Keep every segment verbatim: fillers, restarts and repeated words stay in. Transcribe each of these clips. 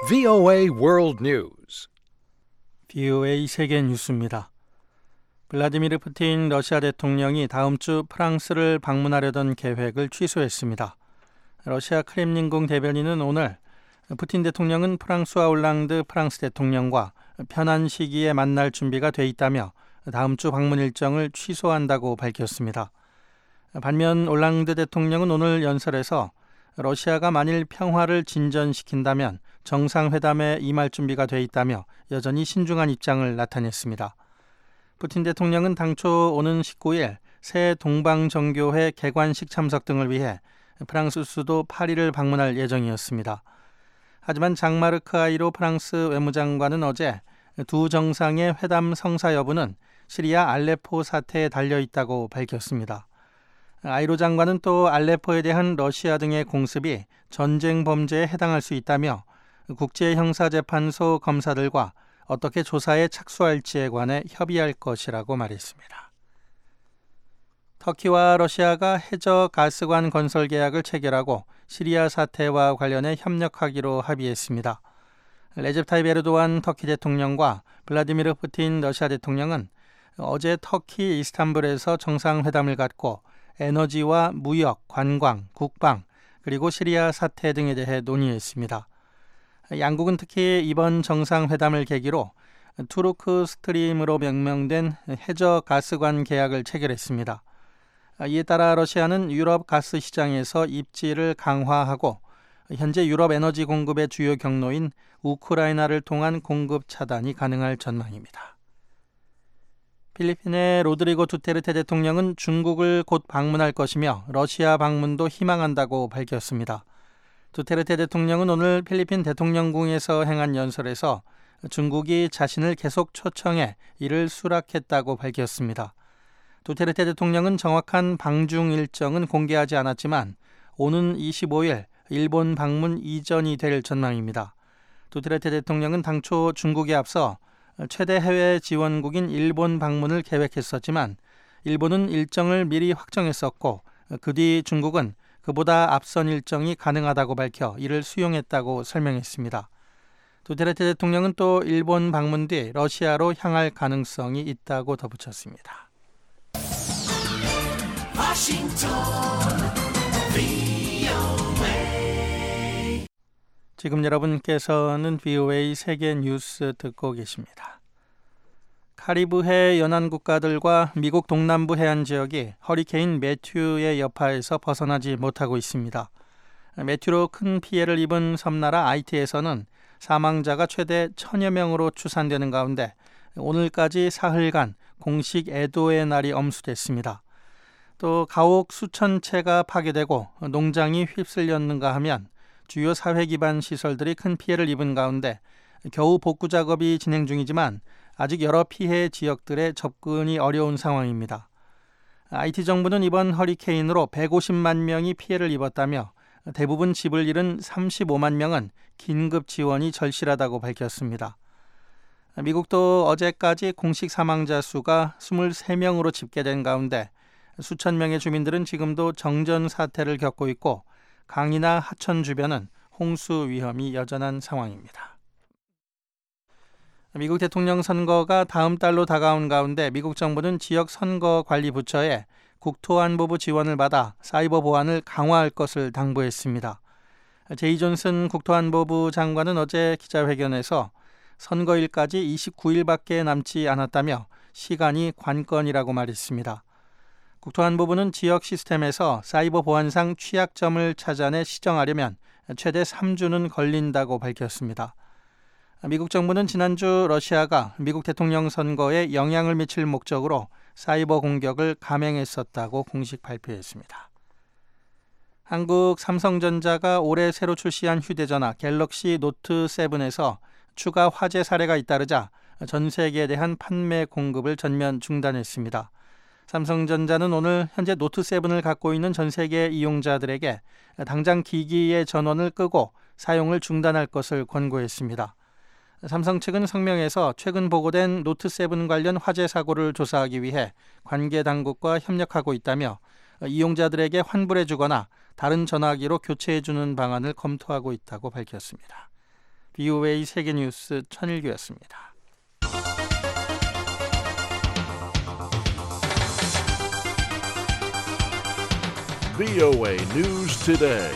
브이오에이 World News. 브이오에이 세계 뉴스입니다. 블라디미르 푸틴 러시아 대통령이 다음 주 프랑스를 방문하려던 계획을 취소했습니다. 러시아 크렘린궁 대변인은 오늘 푸틴 대통령은 프랑스와 올랑드 프랑스 대통령과 편한 시기에 만날 준비가 돼 있다며 다음 주 방문 일정을 취소한다고 밝혔습니다. 반면 올랑드 대통령은 오늘 연설에서 러시아가 만일 평화를 진전시킨다면 정상회담에 임할 준비가 돼 있다며 여전히 신중한 입장을 나타냈습니다. 푸틴 대통령은 당초 오는 십구 일 새 동방정교회 개관식 참석 등을 위해 프랑스 수도 파리를 방문할 예정이었습니다. 하지만 장마르크 아이로 프랑스 외무장관은 어제 두 정상의 회담 성사 여부는 시리아 알레포 사태에 달려있다고 밝혔습니다. 아이로 장관은 또 알레포에 대한 러시아 등의 공습이 전쟁 범죄에 해당할 수 있다며 국제형사재판소 검사들과 어떻게 조사에 착수할지에 관해 협의할 것이라고 말했습니다. 터키와 러시아가 해저 가스관 건설 계약을 체결하고 시리아 사태와 관련해 협력하기로 합의했습니다. 레제프 타이프 에르도안 터키 대통령과 블라디미르 푸틴 러시아 대통령은 어제 터키 이스탄불에서 정상회담을 갖고 에너지와 무역, 관광, 국방, 그리고 시리아 사태 등에 대해 논의했습니다. 양국은 특히 이번 정상회담을 계기로 투르크 스트림으로 명명된 해저 가스관 계약을 체결했습니다. 이에 따라 러시아는 유럽 가스 시장에서 입지를 강화하고 현재 유럽 에너지 공급의 주요 경로인 우크라이나를 통한 공급 차단이 가능할 전망입니다. 필리핀의 로드리고 두테르테 대통령은 중국을 곧 방문할 것이며 러시아 방문도 희망한다고 밝혔습니다. 두테르테 대통령은 오늘 필리핀 대통령궁에서 행한 연설에서 중국이 자신을 계속 초청해 이를 수락했다고 밝혔습니다. 두테르테 대통령은 정확한 방중 일정은 공개하지 않았지만 오는 이십오 일 일본 방문 이전이 될 전망입니다. 두테르테 대통령은 당초 중국에 앞서 최대 해외 지원국인 일본 방문을 계획했었지만 일본은 일정을 미리 확정했었고 그 뒤 중국은 그보다 앞선 일정이 가능하다고 밝혀 이를 수용했다고 설명했습니다. 두테르테 대통령은 또 일본 방문 뒤 러시아로 향할 가능성이 있다고 덧붙였습니다. 워싱턴, 브이오에이. 지금 여러분께서는 브이오에이 세계 뉴스 듣고 계십니다. 카리브해 연안 국가들과 미국 동남부 해안 지역이 허리케인 매튜의 여파에서 벗어나지 못하고 있습니다. 매튜로 큰 피해를 입은 섬나라 아이티에서는 사망자가 최대 천여 명으로 추산되는 가운데 오늘까지 사흘간 공식 애도의 날이 엄수됐습니다. 또 가옥 수천 채가 파괴되고 농장이 휩쓸렸는가 하면 주요 사회 기반 시설들이 큰 피해를 입은 가운데 겨우 복구 작업이 진행 중이지만 아직 여러 피해 지역들에 접근이 어려운 상황입니다. 아이티 정부는 이번 허리케인으로 백오십만 명이 피해를 입었다며 대부분 집을 잃은 삼십오만 명은 긴급 지원이 절실하다고 밝혔습니다. 미국도 어제까지 공식 사망자 수가 이십삼 명으로 집계된 가운데 수천 명의 주민들은 지금도 정전 사태를 겪고 있고 강이나 하천 주변은 홍수 위험이 여전한 상황입니다. 미국 대통령 선거가 다음 달로 다가온 가운데 미국 정부는 지역 선거 관리 부처에 국토안보부 지원을 받아 사이버 보안을 강화할 것을 당부했습니다. 제이 존슨 국토안보부 장관은 어제 기자회견에서 선거일까지 이십구 일밖에 남지 않았다며 시간이 관건이라고 말했습니다. 국토안보부는 지역 시스템에서 사이버 보안상 취약점을 찾아내 시정하려면 최대 삼 주는 걸린다고 밝혔습니다. 미국 정부는 지난주 러시아가 미국 대통령 선거에 영향을 미칠 목적으로 사이버 공격을 감행했었다고 공식 발표했습니다. 한국 삼성전자가 올해 새로 출시한 휴대전화 갤럭시 노트 세븐에서 추가 화재 사례가 잇따르자 전 세계에 대한 판매 공급을 전면 중단했습니다. 삼성전자는 오늘 현재 노트 세븐을 갖고 있는 전 세계 이용자들에게 당장 기기의 전원을 끄고 사용을 중단할 것을 권고했습니다. 삼성 측은 성명에서 최근 보고된 노트 세븐 관련 화재 사고를 조사하기 위해 관계 당국과 협력하고 있다며 이용자들에게 환불해주거나 다른 전화기로 교체해주는 방안을 검토하고 있다고 밝혔습니다. 브이오에이 세계뉴스 천일규였습니다. 브이오에이 News Today.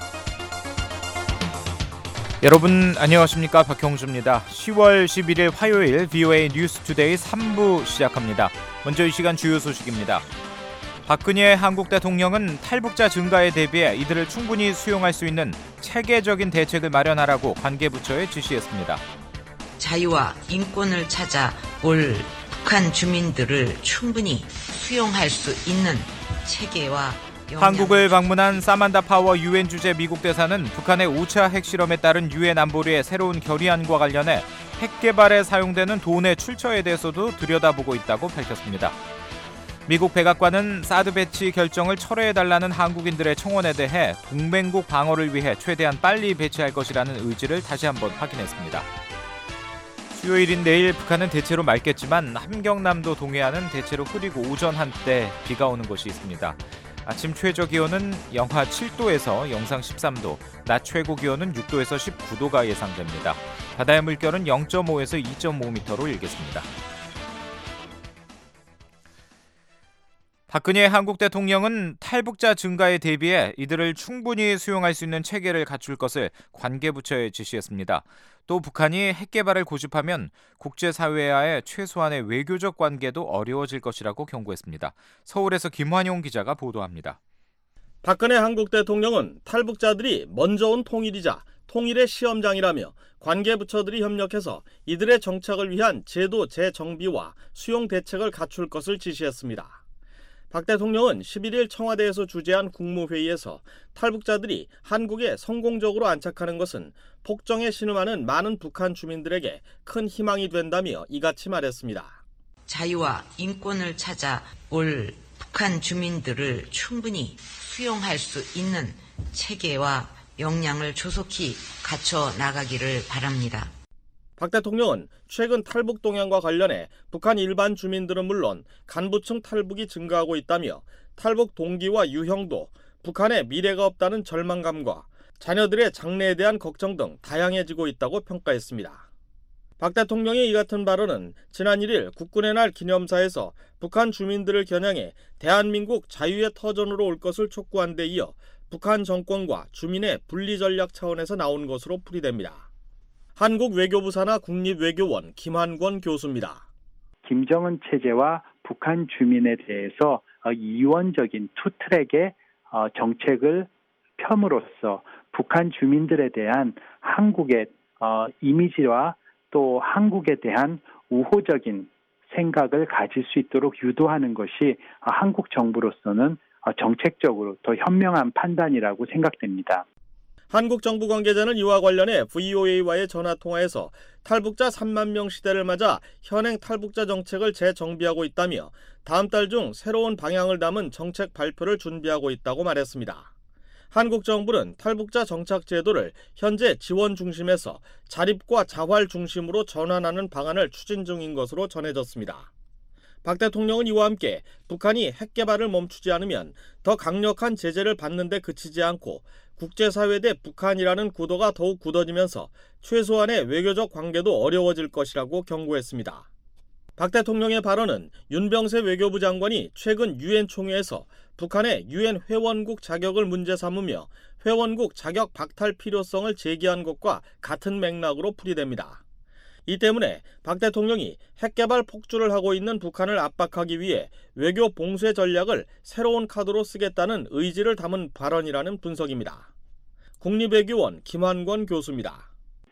여러분 안녕하십니까, 박형주입니다. 시월 십일일 화요일 브이오에이 뉴스 투데이 삼 부 시작합니다. 먼저 이 시간 주요 소식입니다. 박근혜 한국 대통령은 탈북자 증가에 대비해 이들을 충분히 수용할 수 있는 체계적인 대책을 마련하라고 관계부처에 지시했습니다. 자유와 인권을 찾아 올 북한 주민들을 충분히 수용할 수 있는 체계와 한국을 방문한 사만다 파워 유엔 주재 미국 대사는 북한의 오 차 핵실험에 따른 유엔 안보리의 새로운 결의안과 관련해 핵 개발에 사용되는 돈의 출처에 대해서도 들여다보고 있다고 밝혔습니다. 미국 백악관은 사드 배치 결정을 철회해달라는 한국인들의 청원에 대해 동맹국 방어를 위해 최대한 빨리 배치할 것이라는 의지를 다시 한번 확인했습니다. 수요일인 내일 북한은 대체로 맑겠지만 함경남도 동해안은 대체로 흐리고 오전 한때 비가 오는 곳이 있습니다. 아침 최저 기온은 영하 칠 도에서 영상 십삼 도, 낮 최고 기온은 육 도에서 십구 도가 예상됩니다. 바다의 물결은 영 점 오에서 이 점 오 미터로 일겠습니다. 박근혜 한국 대통령은 탈북자 증가에 대비해 이들을 충분히 수용할 수 있는 체계를 갖출 것을 관계부처에 지시했습니다. 또 북한이 핵 개발을 고집하면 국제사회와의 최소한의 외교적 관계도 어려워질 것이라고 경고했습니다. 서울에서 김환용 기자가 보도합니다. 박근혜 한국 대통령은 탈북자들이 먼저 온 통일이자 통일의 시험장이라며 관계부처들이 협력해서 이들의 정착을 위한 제도 재정비와 수용 대책을 갖출 것을 지시했습니다. 박 대통령은 십일일 청와대에서 주재한 국무회의에서 탈북자들이 한국에 성공적으로 안착하는 것은 폭정에 신음하는 많은 북한 주민들에게 큰 희망이 된다며 이같이 말했습니다. 자유와 인권을 찾아 올 북한 주민들을 충분히 수용할 수 있는 체계와 역량을 조속히 갖춰 나가기를 바랍니다. 박 대통령은 최근 탈북 동향과 관련해 북한 일반 주민들은 물론 간부층 탈북이 증가하고 있다며 탈북 동기와 유형도 북한에 미래가 없다는 절망감과 자녀들의 장래에 대한 걱정 등 다양해지고 있다고 평가했습니다. 박 대통령의 이 같은 발언은 지난 일일 국군의 날 기념사에서 북한 주민들을 겨냥해 대한민국 자유의 터전으로 올 것을 촉구한 데 이어 북한 정권과 주민의 분리 전략 차원에서 나온 것으로 풀이됩니다. 한국 외교부 산하 국립외교원 김한권 교수입니다. 김정은 체제와 북한 주민에 대해서 이원적인 투트랙의 정책을 펴므로써 북한 주민들에 대한 한국의 이미지와 또 한국에 대한 우호적인 생각을 가질 수 있도록 유도하는 것이 한국 정부로서는 정책적으로 더 현명한 판단이라고 생각됩니다. 한국 정부 관계자는 이와 관련해 브이오에이와의 전화통화에서 탈북자 삼만 명 시대를 맞아 현행 탈북자 정책을 재정비하고 있다며 다음 달 중 새로운 방향을 담은 정책 발표를 준비하고 있다고 말했습니다. 한국 정부는 탈북자 정착 제도를 현재 지원 중심에서 자립과 자활 중심으로 전환하는 방안을 추진 중인 것으로 전해졌습니다. 박 대통령은 이와 함께 북한이 핵 개발을 멈추지 않으면 더 강력한 제재를 받는 데 그치지 않고 국제사회 대 북한이라는 구도가 더욱 굳어지면서 최소한의 외교적 관계도 어려워질 것이라고 경고했습니다. 박 대통령의 발언은 윤병세 외교부 장관이 최근 유엔 총회에서 북한의 유엔 회원국 자격을 문제 삼으며 회원국 자격 박탈 필요성을 제기한 것과 같은 맥락으로 풀이됩니다. 이 때문에 박 대통령이 핵개발 폭주를 하고 있는 북한을 압박하기 위해 외교 봉쇄 전략을 새로운 카드로 쓰겠다는 의지를 담은 발언이라는 분석입니다. 국립외교원 김한권 교수입니다.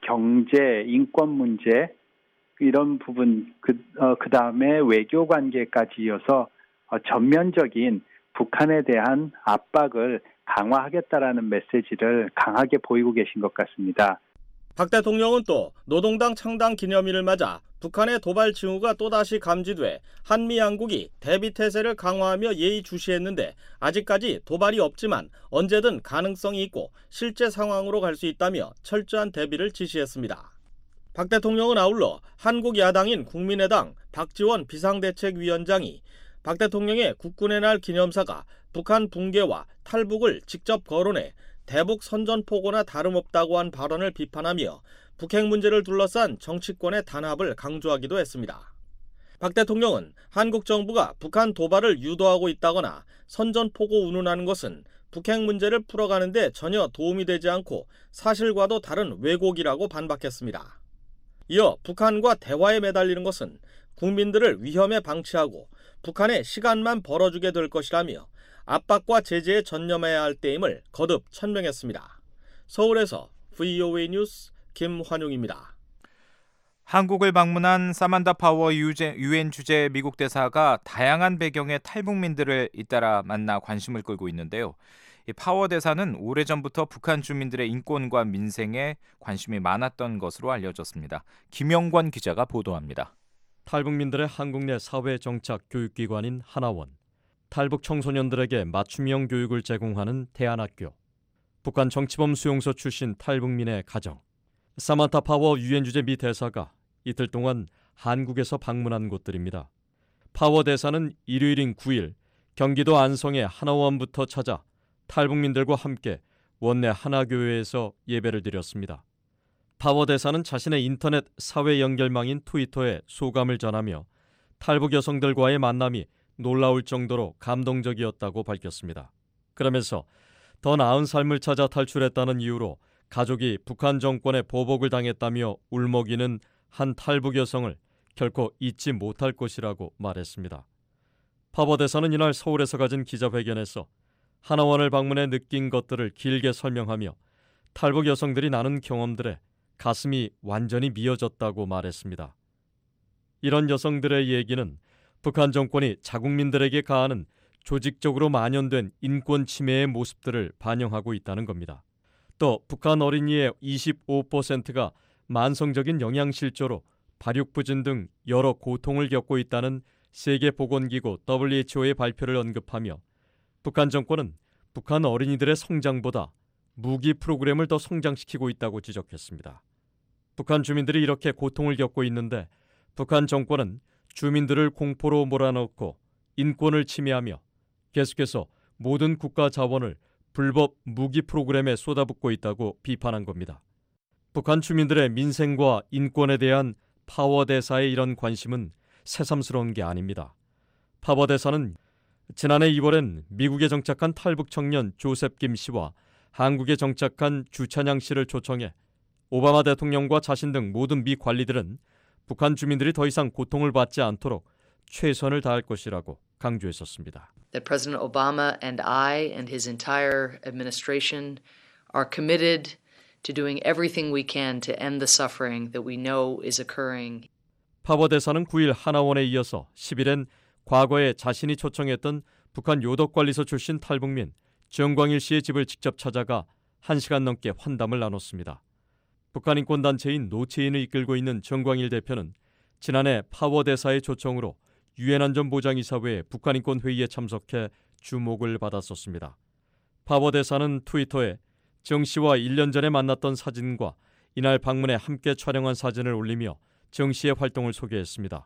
경제, 인권 문제 이런 부분 그, 어, 그 다음에 외교 관계까지 이어서 어, 전면적인 북한에 대한 압박을 강화하겠다라는 메시지를 강하게 보이고 계신 것 같습니다. 박 대통령은 또 노동당 창당 기념일을 맞아 북한의 도발 징후가 또다시 감지돼 한미 양국이 대비태세를 강화하며 예의주시했는데 아직까지 도발이 없지만 언제든 가능성이 있고 실제 상황으로 갈 수 있다며 철저한 대비를 지시했습니다. 박 대통령은 아울러 한국 야당인 국민의당 박지원 비상대책위원장이 박 대통령의 국군의 날 기념사가 북한 붕괴와 탈북을 직접 거론해 대북 선전포고나 다름없다고 한 발언을 비판하며 북핵 문제를 둘러싼 정치권의 단합을 강조하기도 했습니다. 박 대통령은 한국 정부가 북한 도발을 유도하고 있다거나 선전포고 운운하는 것은 북핵 문제를 풀어가는 데 전혀 도움이 되지 않고 사실과도 다른 왜곡이라고 반박했습니다. 이어 북한과 대화에 매달리는 것은 국민들을 위험에 방치하고 북한의 시간만 벌어주게 될 것이라며 압박과 제재에 전념해야 할 때임을 거듭 천명했습니다. 서울에서 브이오에이 뉴스 김환용입니다. 한국을 방문한 사만다 파워 유엔 주재 미국 대사가 다양한 배경의 탈북민들을 잇따라 만나 관심을 끌고 있는데요. 이 파워 대사는 오래전부터 북한 주민들의 인권과 민생에 관심이 많았던 것으로 알려졌습니다. 김영권 기자가 보도합니다. 탈북민들의 한국 내 사회 정착 교육기관인 하나원, 탈북 청소년들에게 맞춤형 교육을 제공하는 대안학교, 북한 정치범 수용소 출신 탈북민의 가정, 사만타 파워 유엔 주재 미 대사가 이틀 동안 한국에서 방문한 곳들입니다. 파워 대사는 일요일인 구일 경기도 안성의 하나원부터 찾아 탈북민들과 함께 원내 하나교회에서 예배를 드렸습니다. 파워 대사는 자신의 인터넷 사회 연결망인 트위터에 소감을 전하며 탈북 여성들과의 만남이 놀라울 정도로 감동적이었다고 밝혔습니다. 그러면서 더 나은 삶을 찾아 탈출했다는 이유로 가족이 북한 정권의 보복을 당했다며 울먹이는 한 탈북 여성을 결코 잊지 못할 것이라고 말했습니다. 파워 대사는 이날 서울에서 가진 기자회견에서 하나원을 방문해 느낀 것들을 길게 설명하며 탈북 여성들이 나눈 경험들에 가슴이 완전히 미어졌다고 말했습니다. 이런 여성들의 얘기는 북한 정권이 자국민들에게 가하는 조직적으로 만연된 인권 침해의 모습들을 반영하고 있다는 겁니다. 또 북한 어린이의 이십오 퍼센트가 만성적인 영양실조로 발육부진 등 여러 고통을 겪고 있다는 세계보건기구 더블유에이치오의 발표를 언급하며 북한 정권은 북한 어린이들의 성장보다 무기 프로그램을 더 성장시키고 있다고 지적했습니다. 북한 주민들이 이렇게 고통을 겪고 있는데 북한 정권은 주민들을 공포로 몰아넣고 인권을 침해하며 계속해서 모든 국가 자원을 불법 무기 프로그램에 쏟아붓고 있다고 비판한 겁니다. 북한 주민들의 민생과 인권에 대한 파워 대사의 이런 관심은 새삼스러운 게 아닙니다. 파워 대사는 지난해 이월엔 미국에 정착한 탈북 청년 조셉 김 씨와 한국에 정착한 주찬양 씨를 초청해 오바마 대통령과 자신 등 모든 미 관리들은 북한 주민들이 더 이상 고통을 받지 않도록 최선을 다할 것이라고 강조했었습니다. That President Obama and I and his entire administration are committed to doing everything we can to end the suffering that we know is occurring. 파워 대사는 구일 하나원에 이어서 십일엔 과거에 자신이 초청했던 북한 요덕관리소 출신 탈북민 정광일 씨의 집을 직접 찾아가 한 시간 넘게 환담을 나눴습니다. 북한 인권단체인 노체인을 이끌고 있는 정광일 대표는 지난해 파워 대사의 초청으로 유엔 안전보장이사회 북한 인권 회의에 참석해 주목을 받았었습니다. 파워 대사는 트위터에 정 씨와 일 년 전에 만났던 사진과 이날 방문에 함께 촬영한 사진을 올리며 정 씨의 활동을 소개했습니다.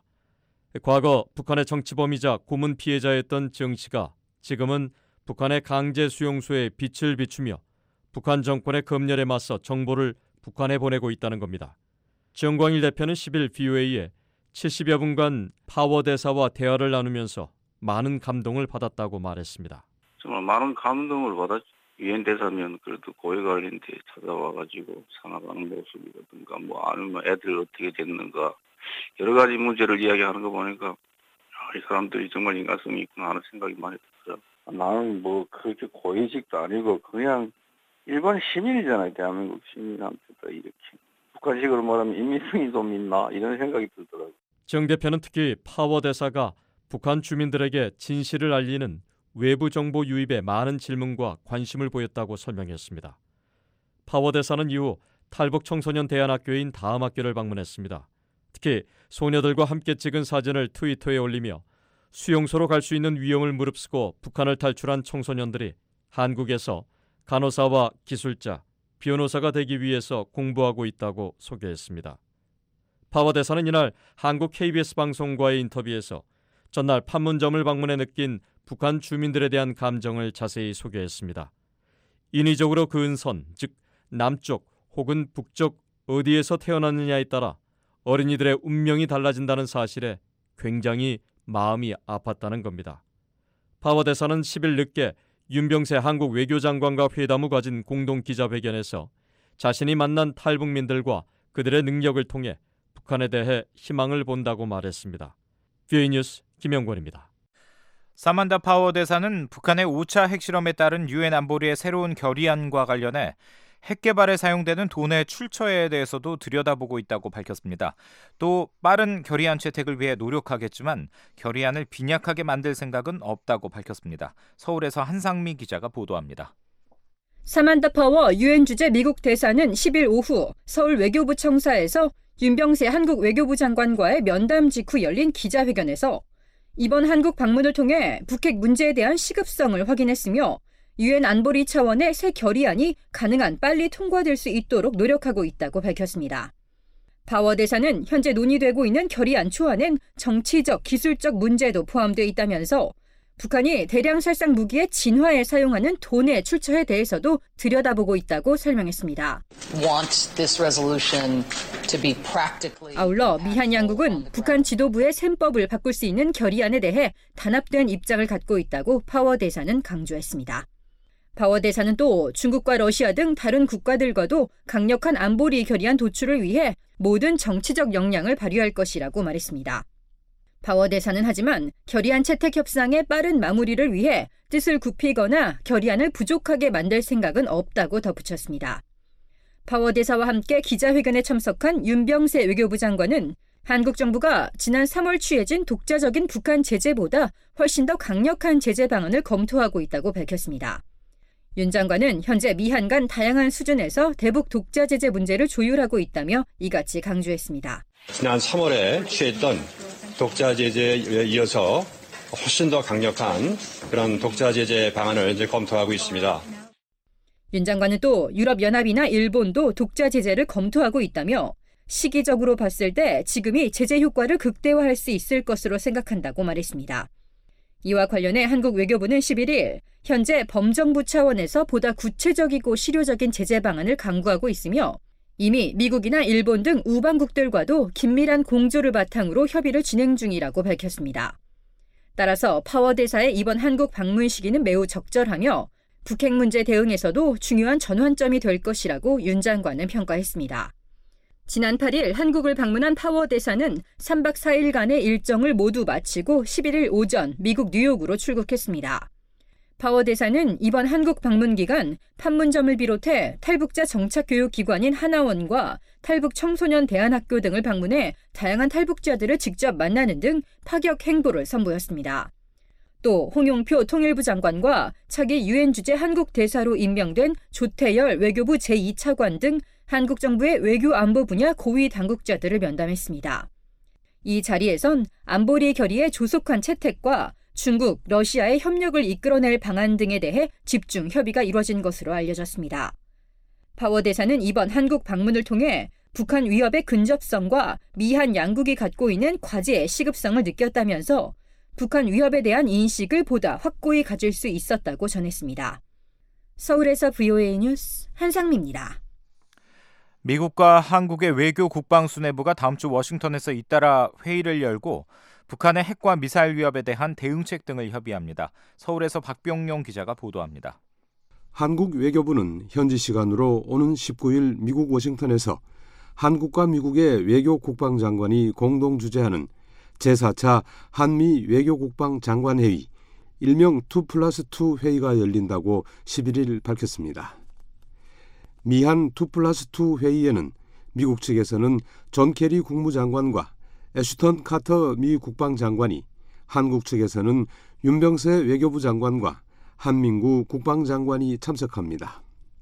과거 북한의 정치범이자 고문 피해자였던 정 씨가 지금은 북한의 강제 수용소에 빛을 비추며 북한 정권의 검열에 맞서 정보를 북한에 보내고 있다는 겁니다. 정광일 대표는 십일 브이오에이에 칠십여 분간 파워 대사와 대화를 나누면서 많은 감동을 받았다고 말했습니다. 정말 많은 감동을 받았죠. 유엔 대사면 그래도 고위관리한테 찾아와가지고 산업하는 모습이라든가 뭐 아니면 애들 어떻게 됐는가 여러 가지 문제를 이야기하는 거 보니까 이 사람들이 정말 인간성이 있구나 하는 생각이 많이 들어요. 나는 뭐 그렇게 고위직도 아니고 그냥 일반 시민이잖아요. 대한민국 시민한테도 이렇게. 북한식으로 말하면 인민성이 좀 있나 이런 생각이 들더라고요. 정 대표는 특히 파워 대사가 북한 주민들에게 진실을 알리는 외부 정보 유입에 많은 질문과 관심을 보였다고 설명했습니다. 파워 대사는 이후 탈북 청소년 대안학교인 다음학교를 방문했습니다. 특히 소녀들과 함께 찍은 사진을 트위터에 올리며 수용소로 갈 수 있는 위험을 무릅쓰고 북한을 탈출한 청소년들이 한국에서 간호사와 기술자, 변호사가 되기 위해서 공부하고 있다고 소개했습니다. 파워 대사는 이날 한국 케이비에스 방송과의 인터뷰에서 전날 판문점을 방문해 느낀 북한 주민들에 대한 감정을 자세히 소개했습니다. 인위적으로 그은 선, 즉 남쪽 혹은 북쪽 어디에서 태어났느냐에 따라 어린이들의 운명이 달라진다는 사실에 굉장히 마음이 아팠다는 겁니다. 파워 대사는 십 일 늦게 윤병세 한국 외교장관과 회담을 가진 공동 기자회견에서 자신이 만난 탈북민들과 그들의 능력을 통해 북한에 대해 희망을 본다고 말했습니다. 브이오에이 뉴스 김영권입니다. 사만다 파워 대사는 북한의 오 차 핵실험에 따른 유엔 안보리의 새로운 결의안과 관련해 핵 개발에 사용되는 돈의 출처에 대해서도 들여다보고 있다고 밝혔습니다. 또 빠른 결의안 채택을 위해 노력하겠지만 결의안을 빈약하게 만들 생각은 없다고 밝혔습니다. 서울에서 한상미 기자가 보도합니다. 사만다 파워 유엔 주재 미국 대사는 십 일 오후 서울 외교부 청사에서 윤병세 한국 외교부 장관과의 면담 직후 열린 기자회견에서 이번 한국 방문을 통해 북핵 문제에 대한 시급성을 확인했으며 유엔 안보리 차원의 새 결의안이 가능한 빨리 통과될 수 있도록 노력하고 있다고 밝혔습니다. 파워 대사는 현재 논의되고 있는 결의안 초안엔 정치적, 기술적 문제도 포함되어 있다면서 북한이 대량 살상 무기의 진화에 사용하는 돈의 출처에 대해서도 들여다보고 있다고 설명했습니다. 아울러 미한 양국은 북한 지도부의 셈법을 바꿀 수 있는 결의안에 대해 단합된 입장을 갖고 있다고 파워 대사는 강조했습니다. 파워 대사는 또 중국과 러시아 등 다른 국가들과도 강력한 안보리 결의안 도출을 위해 모든 정치적 역량을 발휘할 것이라고 말했습니다. 파워 대사는 하지만 결의안 채택 협상의 빠른 마무리를 위해 뜻을 굽히거나 결의안을 부족하게 만들 생각은 없다고 덧붙였습니다. 파워 대사와 함께 기자회견에 참석한 윤병세 외교부 장관은 한국 정부가 지난 삼월 취해진 독자적인 북한 제재보다 훨씬 더 강력한 제재 방안을 검토하고 있다고 밝혔습니다. 윤 장관은 현재 미한 간 다양한 수준에서 대북 독자 제재 문제를 조율하고 있다며 이같이 강조했습니다. 지난 삼월에 취했던 독자 제재에 이어서 훨씬 더 강력한 그런 독자 제재 방안을 이제 검토하고 있습니다. 윤 장관은 또 유럽연합이나 일본도 독자 제재를 검토하고 있다며 시기적으로 봤을 때 지금이 제재 효과를 극대화할 수 있을 것으로 생각한다고 말했습니다. 이와 관련해 한국 외교부는 십일 일 현재 범정부 차원에서 보다 구체적이고 실효적인 제재 방안을 강구하고 있으며 이미 미국이나 일본 등 우방국들과도 긴밀한 공조를 바탕으로 협의를 진행 중이라고 밝혔습니다. 따라서 파워 대사의 이번 한국 방문 시기는 매우 적절하며 북핵 문제 대응에서도 중요한 전환점이 될 것이라고 윤 장관은 평가했습니다. 지난 팔 일 한국을 방문한 파워 대사는 삼 박 사 일간의 일정을 모두 마치고 십일 일 오전 미국 뉴욕으로 출국했습니다. 파워 대사는 이번 한국 방문 기간 판문점을 비롯해 탈북자 정착교육기관인 하나원과 탈북 청소년 대안학교 등을 방문해 다양한 탈북자들을 직접 만나는 등 파격 행보를 선보였습니다. 또 홍용표 통일부 장관과 차기 유엔 주재 한국 대사로 임명된 조태열 외교부 제이 차관 등 한국 정부의 외교 안보 분야 고위 당국자들을 면담했습니다. 이 자리에선 안보리 결의의 조속한 채택과 중국, 러시아의 협력을 이끌어낼 방안 등에 대해 집중 협의가 이뤄진 것으로 알려졌습니다. 파워 대사는 이번 한국 방문을 통해 북한 위협의 근접성과 미한 양국이 갖고 있는 과제의 시급성을 느꼈다면서 북한 위협에 대한 인식을 보다 확고히 가질 수 있었다고 전했습니다. 서울에서 브이오에이 뉴스 한상미입니다. 미국과 한국의 외교 국방 수뇌부가 다음 주 워싱턴에서 잇따라 회의를 열고 북한의 핵과 미사일 위협에 대한 대응책 등을 협의합니다. 서울에서 박병용 기자가 보도합니다. 한국 외교부는 현지 시간으로 오는 십구 일 미국 워싱턴에서 한국과 미국의 외교 국방장관이 공동 주재하는 제사 차 한미 외교국방 장관회의, 일명 투 플러스 투 회의가 열린다고 십일 일 밝혔습니다. 미한 투 플러스 투 회의에는 미국 측에서는 존 케리 국무장관과 애슈턴 카터 미 국방장관이, 한국 측에서는 윤병세 외교부 장관과 한민구 국방장관이 참석합니다.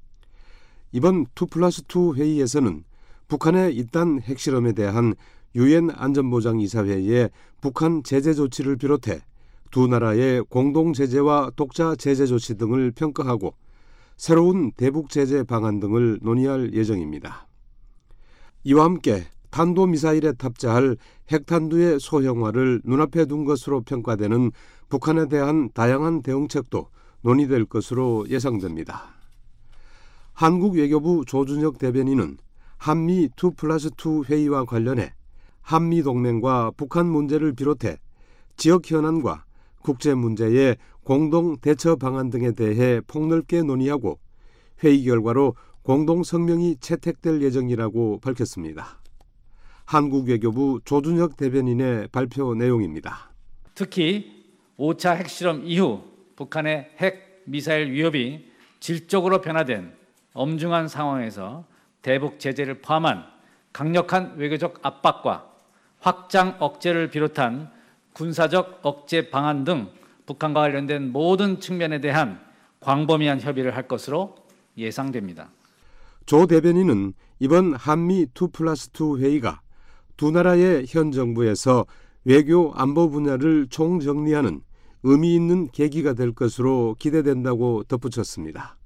이번 투 플러스 투 회의에서는 북한의 잇단 핵실험에 대한 유엔 안전보장이사회의 북한 제재 조치를 비롯해 두 나라의 공동 제재와 독자 제재 조치 등을 평가하고 새로운 대북 제재 방안 등을 논의할 예정입니다. 이와 함께 탄도미사일에 탑재할 핵탄두의 소형화를 눈앞에 둔 것으로 평가되는 북한에 대한 다양한 대응책도 논의될 것으로 예상됩니다. 한국 외교부 조준혁 대변인은 한미 투 플러스 투 회의와 관련해 한미 동맹과 북한 문제를 비롯해 지역 현안과 국제 문제의 공동 대처 방안 등에 대해 폭넓게 논의하고 회의 결과로 공동 성명이 채택될 예정이라고 밝혔습니다. 한국 외교부 조준혁 대변인의 발표 내용입니다. 특히 오 차 핵실험 이후 북한의 핵 미사일 위협이 질적으로 변화된 엄중한 상황에서 대북 제재를 포함한 강력한 외교적 압박과 확장 억제를 비롯한 군사적 억제 방안 등 북한과 관련된 모든 측면에 대한 광범위한 협의를 할 것으로 예상됩니다. 조 대변인은 이번 한미 투 플러스 투 회의가 두 나라의 현 정부에서 외교 안보 분야를 총정리하는 의미 있는 계기가 될 것으로 기대된다고 덧붙였습니다.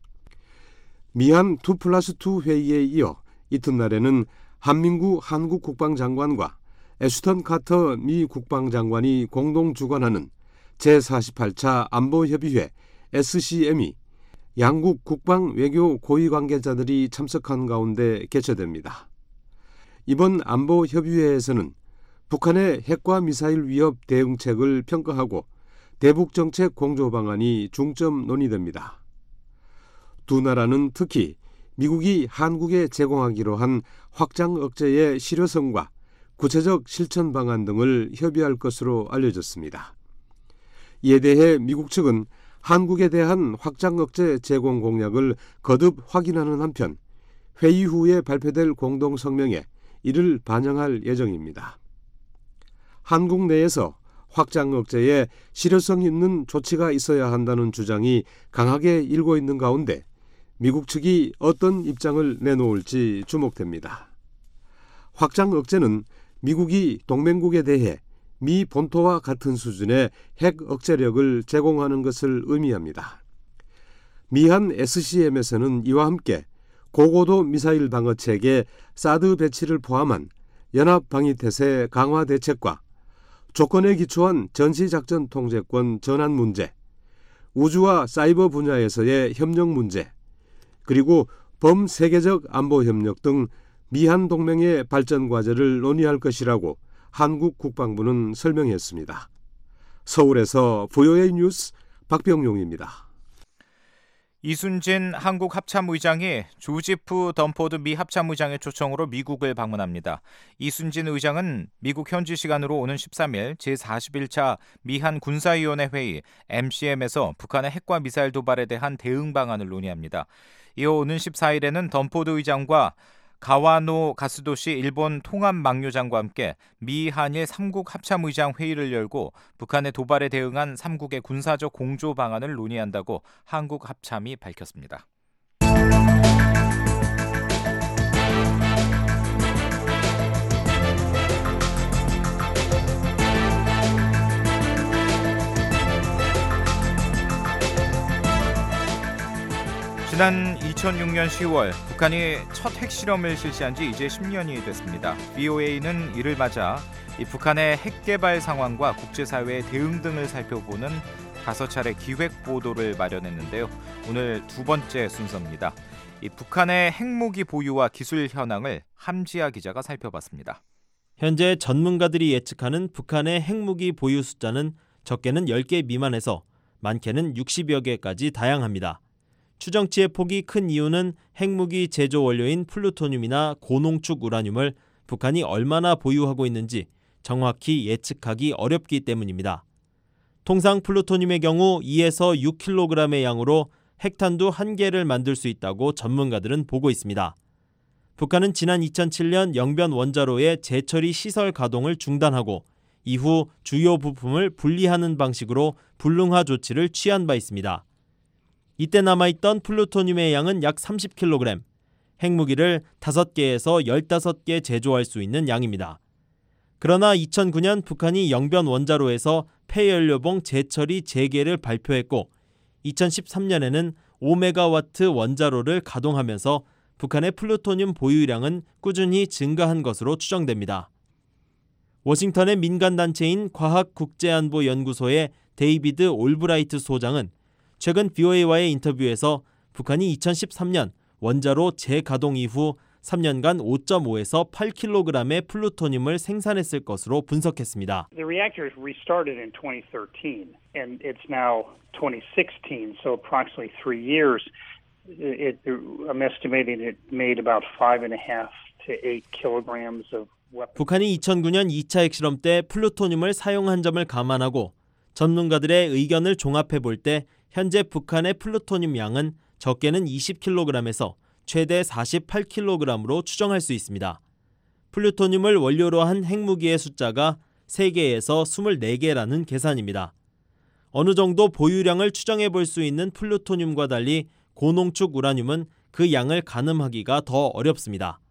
미한 투 플러스 투 회의에 이어 이튿날에는 한민구 한국 국방장관과 애슈턴 카터 미 국방장관이 공동 주관하는 제사십팔 차 안보협의회 에스씨엠이 양국 국방 외교 고위 관계자들이 참석한 가운데 개최됩니다. 이번 안보협의회에서는 북한의 핵과 미사일 위협 대응책을 평가하고 대북정책 공조 방안이 중점 논의됩니다. 두 나라는 특히 미국이 한국에 제공하기로 한 확장 억제의 실효성과 구체적 실천 방안 등을 협의할 것으로 알려졌습니다. 이에 대해 미국 측은 한국에 대한 확장 억제 제공 공약을 거듭 확인하는 한편 회의 후에 발표될 공동 성명에 이를 반영할 예정입니다. 한국 내에서 확장 억제에 실효성 있는 조치가 있어야 한다는 주장이 강하게 일고 있는 가운데 미국 측이 어떤 입장을 내놓을지 주목됩니다. 확장 억제는 미국이 동맹국에 대해 미 본토와 같은 수준의 핵 억제력을 제공하는 것을 의미합니다. 미한 에스씨엠에서는 이와 함께 고고도 미사일 방어 체계 사드 배치를 포함한 연합 방위태세 강화 대책과 조건에 기초한 전시작전 통제권 전환 문제, 우주와 사이버 분야에서의 협력 문제, 그리고 범세계적 안보 협력 등 미한 동맹의 발전 과제를 논의할 것이라고 한국 국방부는 설명했습니다. 서울에서 브이오에이 뉴스 박병용입니다. 이순진 한국 합참의장이 조지프 덤포드 미 합참의장의 초청으로 미국을 방문합니다. 이순진 의장은 미국 현지 시간으로 오는 십삼 일 제사십일 차 미한 군사위원회 회의 엠씨엠에서 북한의 핵과 미사일 도발에 대한 대응 방안을 논의합니다. 이어 오는 십사 일에는 덤포드 의장과 가와노 가스도시 일본 통합망료장과 함께 미 한일 삼국 합참의장 회의를 열고 북한의 도발에 대응한 삼국의 군사적 공조 방안을 논의한다고 한국 합참이 밝혔습니다. 지난 이천육 년 시월 북한이 첫 핵실험을 실시한 지 이제 십 년이 됐습니다. 브이오에이는 이를 맞아 이 북한의 핵 개발 상황과 국제사회의 대응 등을 살펴보는 다섯 차례 기획 보도를 마련했는데요. 오늘 두 번째 순서입니다. 이 북한의 핵무기 보유와 기술 현황을 함지아 기자가 살펴봤습니다. 현재 전문가들이 예측하는 북한의 핵무기 보유 숫자는 적게는 열 개 미만에서 많게는 육십여 개까지 다양합니다. 추정치의 폭이 큰 이유는 핵무기 제조 원료인 플루토늄이나 고농축 우라늄을 북한이 얼마나 보유하고 있는지 정확히 예측하기 어렵기 때문입니다. 통상 플루토늄의 경우 이에서 육 킬로그램의 양으로 핵탄두 한 개를 만들 수 있다고 전문가들은 보고 있습니다. 북한은 지난 이천칠 년 영변 원자로의 재처리 시설 가동을 중단하고 이후 주요 부품을 분리하는 방식으로 불능화 조치를 취한 바 있습니다. 이때 남아있던 플루토늄의 양은 약 삼십 킬로그램, 핵무기를 다섯 개에서 열다섯 개 제조할 수 있는 양입니다. 그러나 이천구 년 북한이 영변 원자로에서 폐연료봉 재처리 재개를 발표했고 이천십삼 년에는 오 메가와트 원자로를 가동하면서 북한의 플루토늄 보유량은 꾸준히 증가한 것으로 추정됩니다. 워싱턴의 민간단체인 과학국제안보연구소의 데이비드 올브라이트 소장은 최근 브이오에이와의 인터뷰에서 북한이 이천십삼 년 원자로 재가동 이후 삼 년간 오 점 오에서 팔 킬로그램의 플루토늄을 생산했을 것으로 분석했습니다. The reactors restarted in twenty thirteen and it's now twenty sixteen, so approximately three years. It, I'm estimating it made about five and a half to eight kilograms of weapons. 북한이 이천구 년 이 차 핵실험 때 플루토늄을 사용한 점을 감안하고 전문가들의 의견을 종합해 볼 때 현재 북한의 플루토늄 양은 적게는 이십 킬로그램에서 최대 사십팔 킬로그램으로 추정할 수 있습니다. 플루토늄을 원료로 한 핵무기의 숫자가 세 개에서 이십사 개라는 계산입니다. 어느 정도 보유량을 추정해 볼 수 있는 플루토늄과 달리 고농축 우라늄은 그 양을 가늠하기가 더 어렵습니다.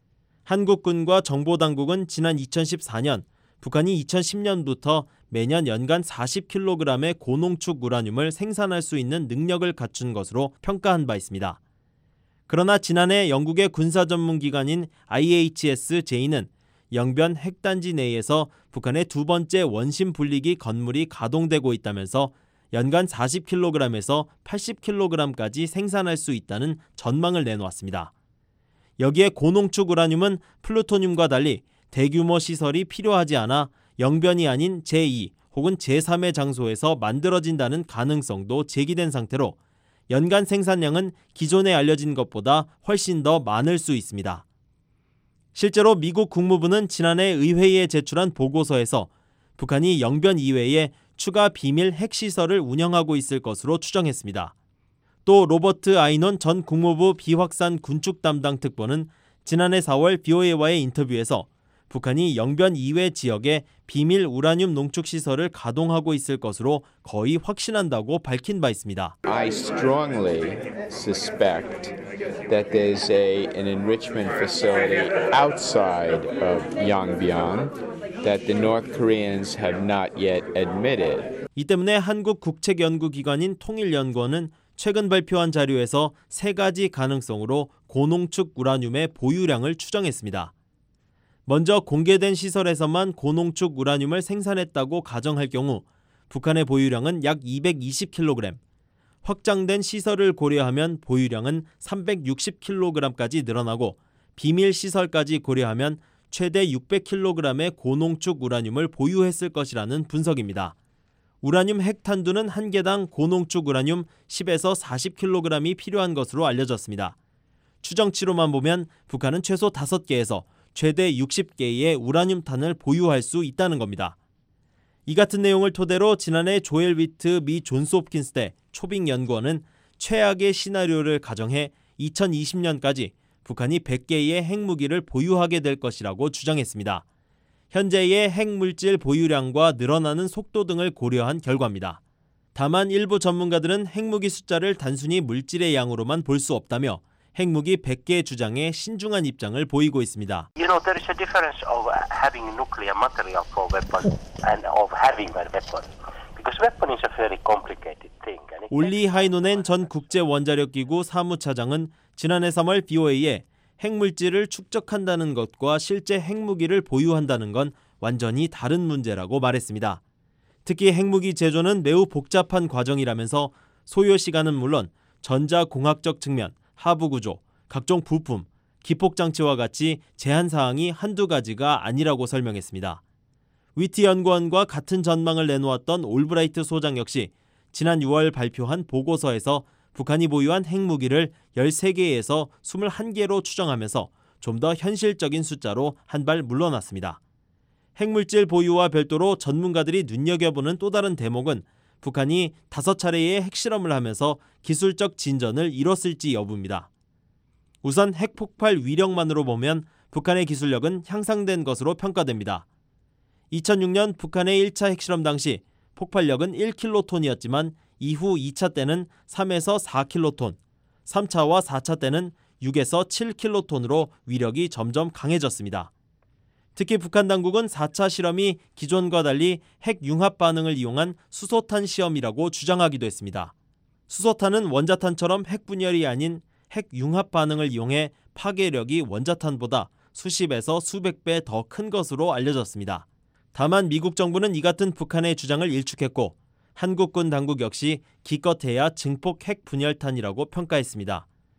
한국군과 정보당국은 지난 이천십사 년 북한이 이천십 년부터 매년 연간 사십 킬로그램의 고농축 우라늄을 생산할 수 있는 능력을 갖춘 것으로 평가한 바 있습니다. 그러나 지난해 영국의 군사전문기관인 아이에이치에스제이는 영변 핵단지 내에서 북한의 두 번째 원심 분리기 건물이 가동되고 있다면서 연간 사십 킬로그램에서 팔십 킬로그램까지 생산할 수 있다는 전망을 내놓았습니다. 여기에 고농축 우라늄은 플루토늄과 달리 대규모 시설이 필요하지 않아 영변이 아닌 제이 혹은 제삼의 장소에서 만들어진다는 가능성도 제기된 상태로 연간 생산량은 기존에 알려진 것보다 훨씬 더 많을 수 있습니다. 실제로 미국 국무부는 지난해 의회에 제출한 보고서에서 북한이 영변 이외에 추가 비밀 핵시설을 운영하고 있을 것으로 추정했습니다. 또 로버트 아이논 전 국무부 비확산 군축 담당 특보는 지난해 사월 브이오에이와의 인터뷰에서 북한이 영변 이외 지역에 비밀 우라늄 농축 시설을 가동하고 있을 것으로 거의 확신한다고 밝힌 바 있습니다. I strongly suspect that there's a, an enrichment facility outside of Yongbyon that the North Koreans have not yet admitted. 이 때문에 한국 국책연구기관인 통일연구원은 최근 발표한 자료에서 세 가지 가능성으로 고농축 우라늄의 보유량을 추정했습니다. 먼저 공개된 시설에서만 고농축 우라늄을 생산했다고 가정할 경우 북한의 보유량은 약 이백이십 킬로그램, 확장된 시설을 고려하면 보유량은 삼백육십 킬로그램까지 늘어나고 비밀 시설까지 고려하면 최대 육백 킬로그램의 고농축 우라늄을 보유했을 것이라는 분석입니다. 우라늄 핵탄두는 한 개당 고농축 우라늄 십에서 사십 킬로그램이 필요한 것으로 알려졌습니다. 추정치로만 보면 북한은 최소 다섯 개에서 최대 육십 개의 우라늄탄을 보유할 수 있다는 겁니다. 이 같은 내용을 토대로 지난해 조엘 위트 미 존스 홉킨스대 초빙 연구원은 최악의 시나리오를 가정해 이천이십 년까지 북한이 백 개의 핵무기를 보유하게 될 것이라고 주장했습니다. 현재의 핵물질 보유량과 늘어나는 속도 등을 고려한 결과입니다. 다만 일부 전문가들은 핵무기 숫자를 단순히 물질의 양으로만 볼 수 없다며 핵무기 백 개 주장에 신중한 입장을 보이고 있습니다. You know, there is a difference of having nuclear material for weapons and of having a weapon. Because weapon is a very complicated thing. 올리 하이노넨 전 국제원자력기구 사무차장은 지난해 삼월 브이오에이에 핵물질을 축적한다는 것과 실제 핵무기를 보유한다는 건 완전히 다른 문제라고 말했습니다. 특히 핵무기 제조는 매우 복잡한 과정이라면서 소요 시간은 물론 전자공학적 측면, 하부 구조, 각종 부품, 기폭장치와 같이 제한 사항이 한두 가지가 아니라고 설명했습니다. 위트 연구원과 같은 전망을 내놓았던 올브라이트 소장 역시 지난 유월 발표한 보고서에서 북한이 보유한 핵무기를 열세 개에서 이십일 개로 추정하면서 좀 더 현실적인 숫자로 한 발 물러났습니다. 핵물질 보유와 별도로 전문가들이 눈여겨보는 또 다른 대목은 북한이 다섯 차례의 핵실험을 하면서 기술적 진전을 이뤘을지 여부입니다. 우선 핵폭발 위력만으로 보면 북한의 기술력은 향상된 것으로 평가됩니다. 이천육 년 북한의 일 차 핵실험 당시 폭발력은 일 킬로톤이었지만 이후 이 차 때는 삼에서 사 킬로톤, 삼 차와 사 차 때는 육에서 칠 킬로톤으로 위력이 점점 강해졌습니다. 특히 북한 당국은 사 차 실험이 기존과 달리 핵융합 반응을 이용한 수소탄 시험이라고 주장하기도 했습니다. 수소탄은 원자탄처럼 핵분열이 아닌 핵융합 반응을 이용해 파괴력이 원자탄보다 수십에서 수백 배 더 큰 것으로 알려졌습니다. 다만 미국 정부는 이 같은 북한의 주장을 일축했고 한국군 당국 역시 기껏해야 증폭 핵분열탄이라고 평가했습니다.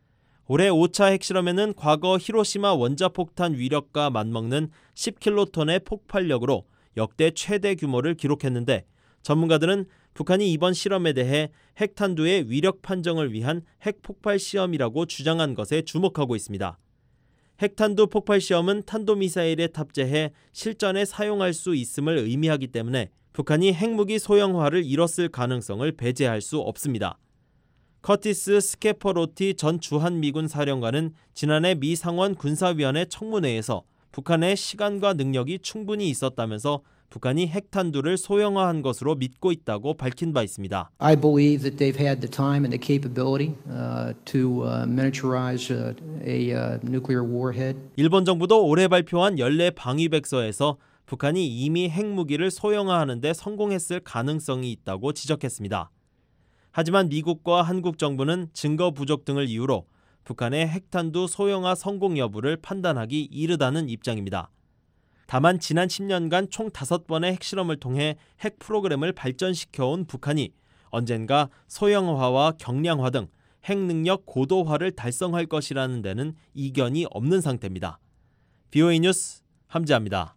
올해 오 차 핵실험에는 과거 히로시마 원자폭탄 위력과 맞먹는 십 킬로톤의 폭발력으로 역대 최대 규모를 기록했는데 전문가들은 북한이 이번 실험에 대해 핵탄두의 위력 판정을 위한 핵폭발 시험이라고 주장한 것에 주목하고 있습니다. 핵탄두 폭발 시험은 탄도미사일에 탑재해 실전에 사용할 수 있음을 의미하기 때문에 북한이 핵무기 소형화를 이뤘을 가능성을 배제할 수 없습니다. 커티스 스케퍼로티 전 주한미군 사령관은 지난해 미 상원 군사위원회 청문회에서 북한의 시간과 능력이 충분히 있었다면서 북한이 핵탄두를 소형화한 것으로 믿고 있다고 밝힌 바 있습니다. I believe that they've had the time and the capability uh, to uh, miniaturize uh, a uh, nuclear warhead. 일본 정부도 올해 발표한 연례 방위백서에서 북한이 이미 핵무기를 소형화하는 데 성공했을 가능성이 있다고 지적했습니다. 하지만 미국과 한국 정부는 증거 부족 등을 이유로 북한의 핵탄두 소형화 성공 여부를 판단하기 이르다는 입장입니다. 다만 지난 십 년간 총 다섯 번의 핵실험을 통해 핵 프로그램을 발전시켜온 북한이 언젠가 소형화와 경량화 등 핵능력 고도화를 달성할 것이라는 데는 이견이 없는 상태입니다. 비오에이 뉴스 함지아입니다.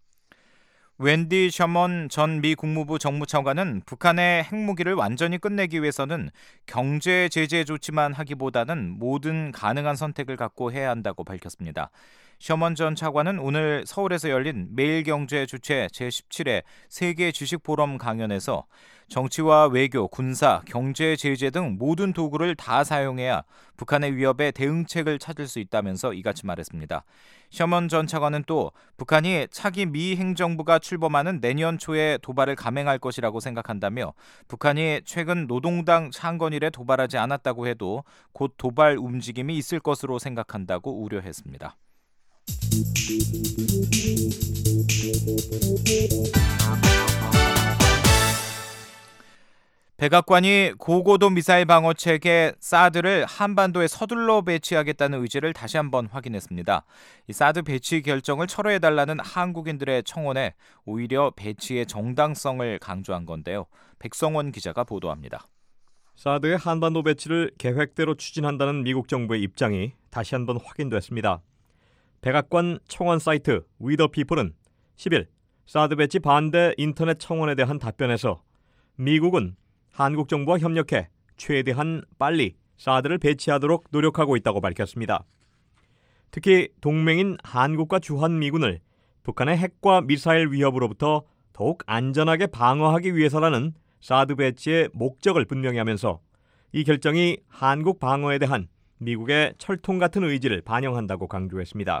웬디 셔먼 전 미 국무부 정무차관은 북한의 핵무기를 완전히 끝내기 위해서는 경제 제재 조치만 하기보다는 모든 가능한 선택을 갖고 해야 한다고 밝혔습니다. 셔먼 전 차관은 오늘 서울에서 열린 매일경제 주최 제십칠 회 세계 주식 포럼 강연에서 정치와 외교, 군사, 경제 제재 등 모든 도구를 다 사용해야 북한의 위협에 대응책을 찾을 수 있다면서 이같이 말했습니다. 셔먼 전 차관은 또 북한이 차기 미 행정부가 출범하는 내년 초에 도발을 감행할 것이라고 생각한다며 북한이 최근 노동당 창건일에 도발하지 않았다고 해도 곧 도발 움직임이 있을 것으로 생각한다고 우려했습니다. 백악관이 고고도 미사일 방어 체계 사드를 한반도에 서둘러 배치하겠다는 의지를 다시 한번 확인했습니다. 이 사드 배치 결정을 철회해달라는 한국인들의 청원에 오히려 배치의 정당성을 강조한 건데요. 백성원 기자가 보도합니다. 사드의 한반도 배치를 계획대로 추진한다는 미국 정부의 입장이 다시 한번 확인됐습니다. 백악관 청원 사이트 위더피플은 십 일 사드 배치 반대 인터넷 청원에 대한 답변에서 미국은 한국 정부와 협력해 최대한 빨리 사드를 배치하도록 노력하고 있다고 밝혔습니다. 특히 동맹인 한국과 주한미군을 북한의 핵과 미사일 위협으로부터 더욱 안전하게 방어하기 위해서라는 사드 배치의 목적을 분명히 하면서 이 결정이 한국 방어에 대한 미국의 철통 같은 의지를 반영한다고 강조했습니다.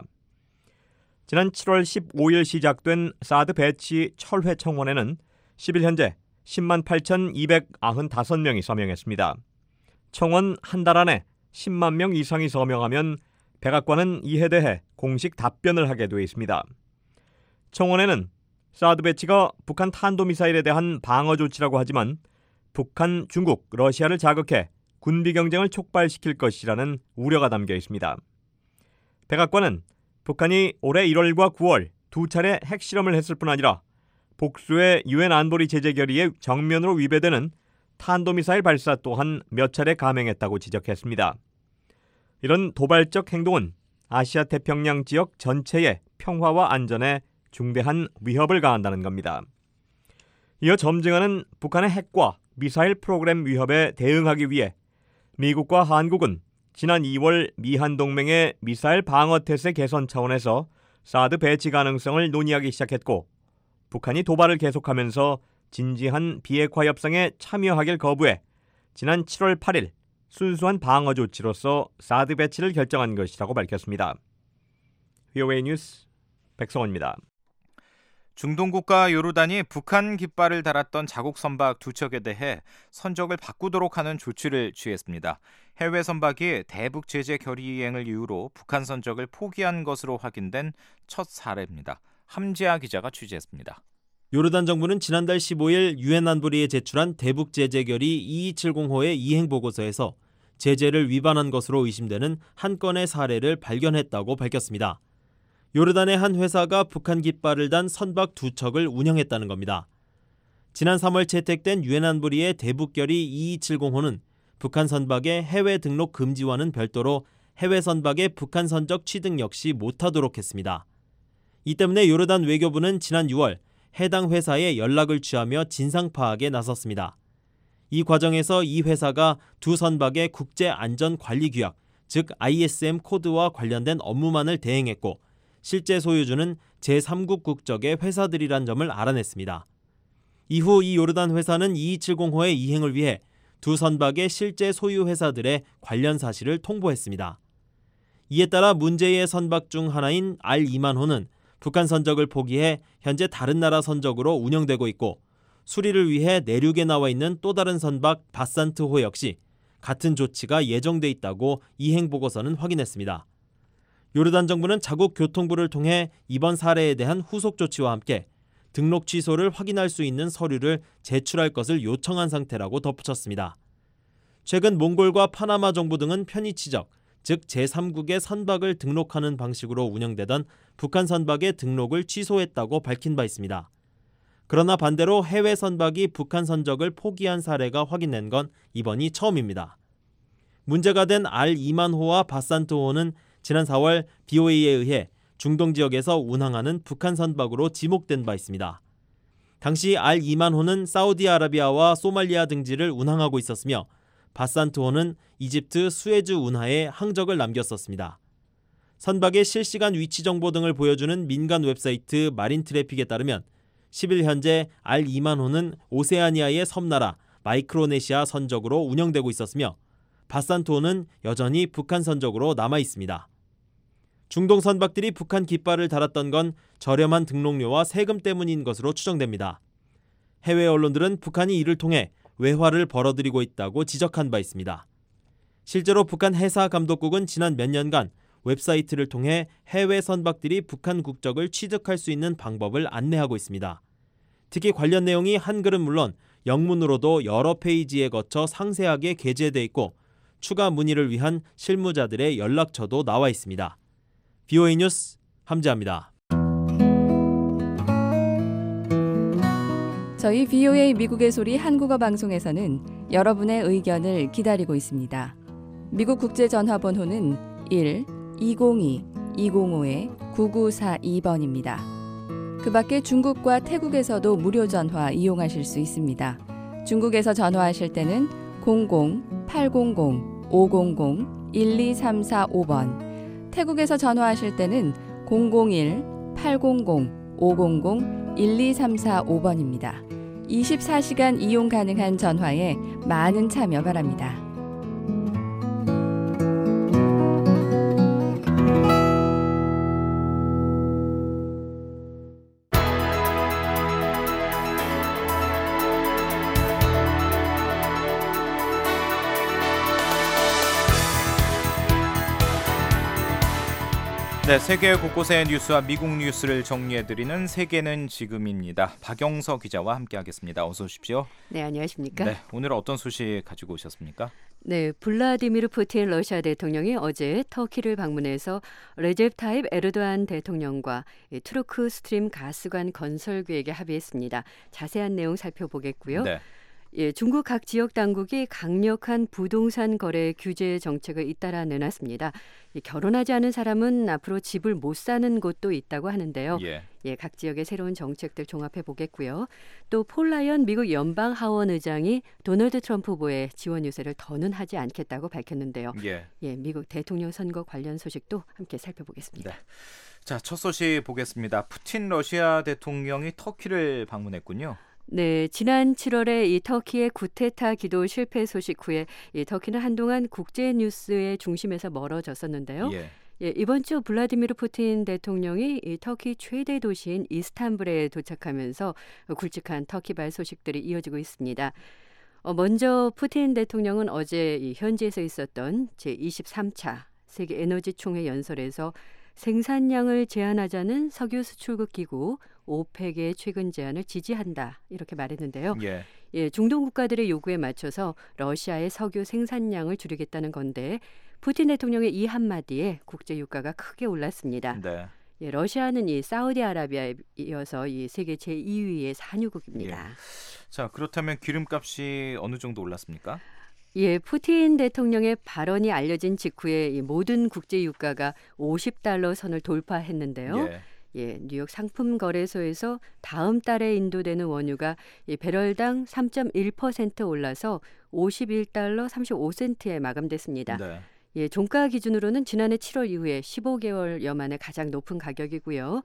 지난 칠월 십오일 시작된 사드 배치 철회 청원에는 십 일 현재 십만 팔천이백구십오 명이 서명했습니다. 청원 한 달 안에 십만 명 이상이 서명하면 백악관은 이에 대해 공식 답변을 하게 돼 있습니다. 청원에는 사드 배치가 북한 탄도미사일에 대한 방어 조치라고 하지만 북한, 중국, 러시아를 자극해 군비 경쟁을 촉발시킬 것이라는 우려가 담겨 있습니다. 백악관은 북한이 올해 일월과 구월 두 차례 핵실험을 했을 뿐 아니라 복수의 유엔 안보리 제재 결의에 정면으로 위배되는 탄도미사일 발사 또한 몇 차례 감행했다고 지적했습니다. 이런 도발적 행동은 아시아 태평양 지역 전체의 평화와 안전에 중대한 위협을 가한다는 겁니다. 이어 점증하는 북한의 핵과 미사일 프로그램 위협에 대응하기 위해 미국과 한국은 지난 이월 미한 동맹의 미사일 방어 태세 개선 차원에서 사드 배치 가능성을 논의하기 시작했고 북한이 도발을 계속하면서 진지한 비핵화 협상에 참여하길 거부해 지난 칠월 팔일 순수한 방어 조치로서 사드 배치를 결정한 것이라고 밝혔습니다. 비오에이 뉴스 백성원입니다. 중동 국가 요르단이 북한 깃발을 달았던 자국 선박 두 척에 대해 선적을 바꾸도록 하는 조치를 취했습니다. 해외 선박이 대북 제재 결의 이행을 이유로 북한 선적을 포기한 것으로 확인된 첫 사례입니다. 함지아 기자가 취재했습니다. 요르단 정부는 지난달 십오일 유엔 안보리에 제출한 대북 제재 결의 이이칠공호의 이행 보고서에서 제재를 위반한 것으로 의심되는 한 건의 사례를 발견했다고 밝혔습니다. 요르단의 한 회사가 북한 깃발을 단 선박 두 척을 운영했다는 겁니다. 지난 삼월 채택된 유엔 안보리의 대북 결의 이이칠공호는 북한 선박의 해외 등록 금지와는 별도로 해외 선박의 북한 선적 취득 역시 못하도록 했습니다. 이 때문에 요르단 외교부는 지난 유월 해당 회사에 연락을 취하며 진상 파악에 나섰습니다. 이 과정에서 이 회사가 두 선박의 국제안전관리규약, 즉 아이에스엠 코드와 관련된 업무만을 대행했고 실제 소유주는 제삼국 국적의 회사들이란 점을 알아냈습니다. 이후 이 요르단 회사는 이이칠공호의 이행을 위해 두 선박의 실제 소유 회사들의 관련 사실을 통보했습니다. 이에 따라 문제의 선박 중 하나인 알 이만호는 북한 선적을 포기해 현재 다른 나라 선적으로 운영되고 있고 수리를 위해 내륙에 나와 있는 또 다른 선박 바산트호 역시 같은 조치가 예정돼 있다고 이행 보고서는 확인했습니다. 요르단 정부는 자국 교통부를 통해 이번 사례에 대한 후속 조치와 함께 등록 취소를 확인할 수 있는 서류를 제출할 것을 요청한 상태라고 덧붙였습니다. 최근 몽골과 파나마 정부 등은 편의 지적, 즉 제삼국의 선박을 등록하는 방식으로 운영되던 북한 선박의 등록을 취소했다고 밝힌 바 있습니다. 그러나 반대로 해외 선박이 북한 선적을 포기한 사례가 확인된 건 이번이 처음입니다. 문제가 된 알 이만호와 바산트호는 지난 사월 비오에이에 의해 중동 지역에서 운항하는 북한 선박으로 지목된 바 있습니다. 당시 알 이만호는 사우디아라비아와 소말리아 등지를 운항하고 있었으며 바산트호는 이집트 수에즈 운하에 항적을 남겼었습니다. 선박의 실시간 위치 정보 등을 보여주는 민간 웹사이트 마린트래픽에 따르면 십 일 현재 알 이만호는 오세아니아의 섬나라 마이크로네시아 선적으로 운영되고 있었으며 바산트호는 여전히 북한 선적으로 남아 있습니다. 중동 선박들이 북한 깃발을 달았던 건 저렴한 등록료와 세금 때문인 것으로 추정됩니다. 해외 언론들은 북한이 이를 통해 외화를 벌어들이고 있다고 지적한 바 있습니다. 실제로 북한 해사감독국은 지난 몇 년간 웹사이트를 통해 해외 선박들이 북한 국적을 취득할 수 있는 방법을 안내하고 있습니다. 특히 관련 내용이 한글은 물론 영문으로도 여러 페이지에 거쳐 상세하게 게재돼 있고 추가 문의를 위한 실무자들의 연락처도 나와 있습니다. 비오에이 뉴스 함재합니다. 저희 비오에이 미국의 소리 한국어 방송에서는 여러분의 의견을 기다리고 있습니다. 미국 국제전화번호는 일 이공이 이공오 구구사이 번입니다. 그 밖에 중국과 태국에서도 무료 전화 이용하실 수 있습니다. 중국에서 전화하실 때는 공공 팔공공 오공공 일이삼사오 번, 태국에서 전화하실 때는 공공일 팔공공 오공공 일이삼사오 번입니다. 이십사 시간 이용 가능한 전화에 많은 참여 바랍니다. 네, 세계 곳곳의 뉴스와 미국 뉴스를 정리해드리는 세계는 지금입니다. 박영서 기자와 함께하겠습니다. 어서 오십시오. 네, 안녕하십니까? 네, 오늘 어떤 소식 가지고 오셨습니까? 네, 블라디미르 푸틴 러시아 대통령이 어제 터키를 방문해서 레제프 타입 에르도안 대통령과 투르크 스트림 가스관 건설 계획에 합의했습니다. 자세한 내용 살펴보겠고요. 네. 예, 중국 각 지역 당국이 강력한 부동산 거래 규제 정책을 잇따라 내놨습니다. 예, 결혼하지 않은 사람은 앞으로 집을 못 사는 곳도 있다고 하는데요. 예. 예, 각 지역의 새로운 정책들 종합해 보겠고요. 또 폴 라이언 미국 연방 하원 의장이 도널드 트럼프 후보의 지원 유세를 더는 하지 않겠다고 밝혔는데요. 예. 예, 미국 대통령 선거 관련 소식도 함께 살펴보겠습니다. 네. 자, 첫 소식 보겠습니다. 푸틴 러시아 대통령이 터키를 방문했군요. 네, 지난 칠월에 이 터키의 쿠데타 기도 실패 소식 후에 이 터키는 한동안 국제 뉴스의 중심에서 멀어졌었는데요. 예. 예, 이번 주 블라디미르 푸틴 대통령이 이 터키 최대 도시인 이스탄불에 도착하면서 굵직한 터키발 소식들이 이어지고 있습니다. 어, 먼저 푸틴 대통령은 어제 이 현지에서 있었던 제이십삼 차 세계 에너지 총회 연설에서 생산량을 제한하자는 석유 수출국 기구 오펙의 최근 제안을 지지한다 이렇게 말했는데요. 예. 예, 중동 국가들의 요구에 맞춰서 러시아의 석유 생산량을 줄이겠다는 건데 푸틴 대통령의 이 한마디에 국제 유가가 크게 올랐습니다. 네. 예, 러시아는 이 사우디아라비아에 이어서 이 세계 제이 위의 산유국입니다. 예. 자, 그렇다면 기름값이 어느 정도 올랐습니까? 예, 푸틴 대통령의 발언이 알려진 직후에 이 모든 국제 유가가 오십 달러 선을 돌파했는데요. 예. 예, 뉴욕 상품거래소에서 다음 달에 인도되는 원유가 이 배럴당 삼 점 일 퍼센트 올라서 오십일 달러 삼십오 센트에 마감됐습니다. 네. 예, 종가 기준으로는 지난해 칠월 이후에 십오 개월여 만에 가장 높은 가격이고요.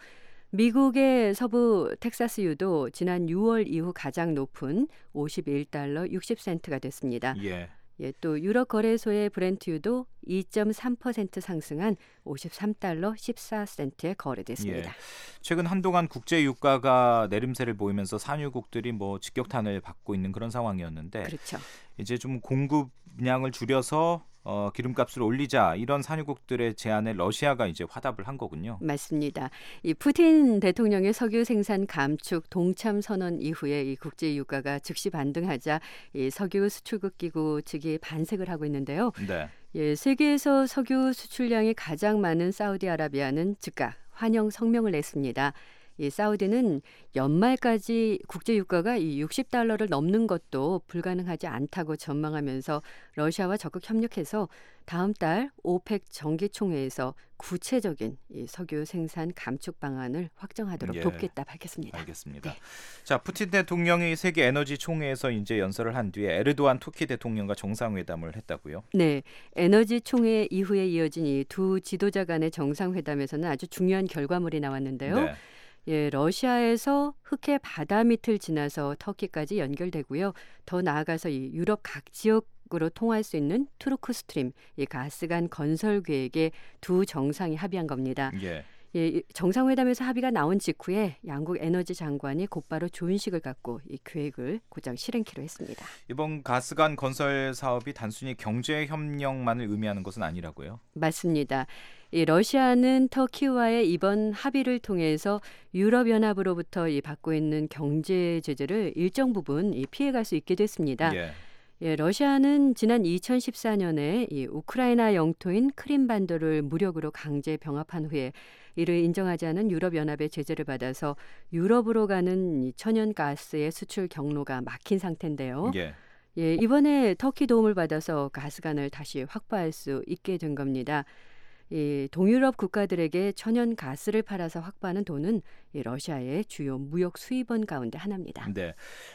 미국의 서부 텍사스유도 지난 유월 이후 가장 높은 오십일 달러 육십 센트가 됐습니다. 예. 예, 또 유럽 거래소의 브렌트유도 이 점 삼 퍼센트 상승한 오십삼 달러 십사 센트에 거래됐습니다. 예. 최근 한동안 국제 유가가 내림세를 보이면서 산유국들이 뭐 직격탄을 받고 있는 그런 상황이었는데 그렇죠. 이제 좀 공급량을 줄여서 어, 기름값을 올리자 이런 산유국들의 제안에 러시아가 이제 화답을 한 거군요. 맞습니다. 이 푸틴 대통령의 석유 생산 감축 동참 선언 이후에 이 국제 유가가 즉시 반등하자 이 석유 수출국 기구 측이 반색을 하고 있는데요. 네. 예, 세계에서 석유 수출량이 가장 많은 사우디아라비아는 즉각 환영 성명을 냈습니다. 이 사우디는 연말까지 국제 유가가 이 육십 달러를 넘는 것도 불가능하지 않다고 전망하면서 러시아와 적극 협력해서 다음 달 오펙 정기총회에서 구체적인 이 석유 생산 감축 방안을 확정하도록 예. 돕겠다 밝혔습니다. 알겠습니다. 네. 자, 푸틴 대통령이 세계 에너지 총회에서 이제 연설을 한 뒤에 에르도안 투르키 대통령과 정상회담을 했다고요? 네, 에너지 총회 이후에 이어진 이 두 지도자 간의 정상회담에서는 아주 중요한 결과물이 나왔는데요. 네. 예, 러시아에서 흑해 바다 밑을 지나서 터키까지 연결되고요. 더 나아가서 이 유럽 각 지역으로 통할 수 있는 투르크 스트림, 이 가스관 건설 계획에 두 정상이 합의한 겁니다. 예. 예, 정상회담에서 합의가 나온 직후에 양국 에너지 장관이 곧바로 조인식을 갖고 이 계획을 곧장 실행키로 했습니다. 이번 가스관 건설 사업이 단순히 경제 협력만을 의미하는 것은 아니라고요? 맞습니다. 이 러시아는 터키와의 이번 합의를 통해서 유럽연합으로부터 이 받고 있는 경제 제재를 일정 부분 이 피해갈 수 있게 됐습니다. 예. 예, 러시아는 지난 이천십사 년에 이 우크라이나 영토인 크림반도를 무력으로 강제 병합한 후에 이를 인정하지 않은 유럽연합의 제재를 받아서 유럽으로 가는 이 천연가스의 수출 경로가 막힌 상태인데요. 예. 예, 이번에 터키 도움을 받아서 가스관을 다시 확보할 수 있게 된 겁니다. 이 동유럽 국가들에게 천연 가스를 팔아서 확보하는 돈은 이 러시아의 주요 무역 수입원 가운데 하나입니다. 네,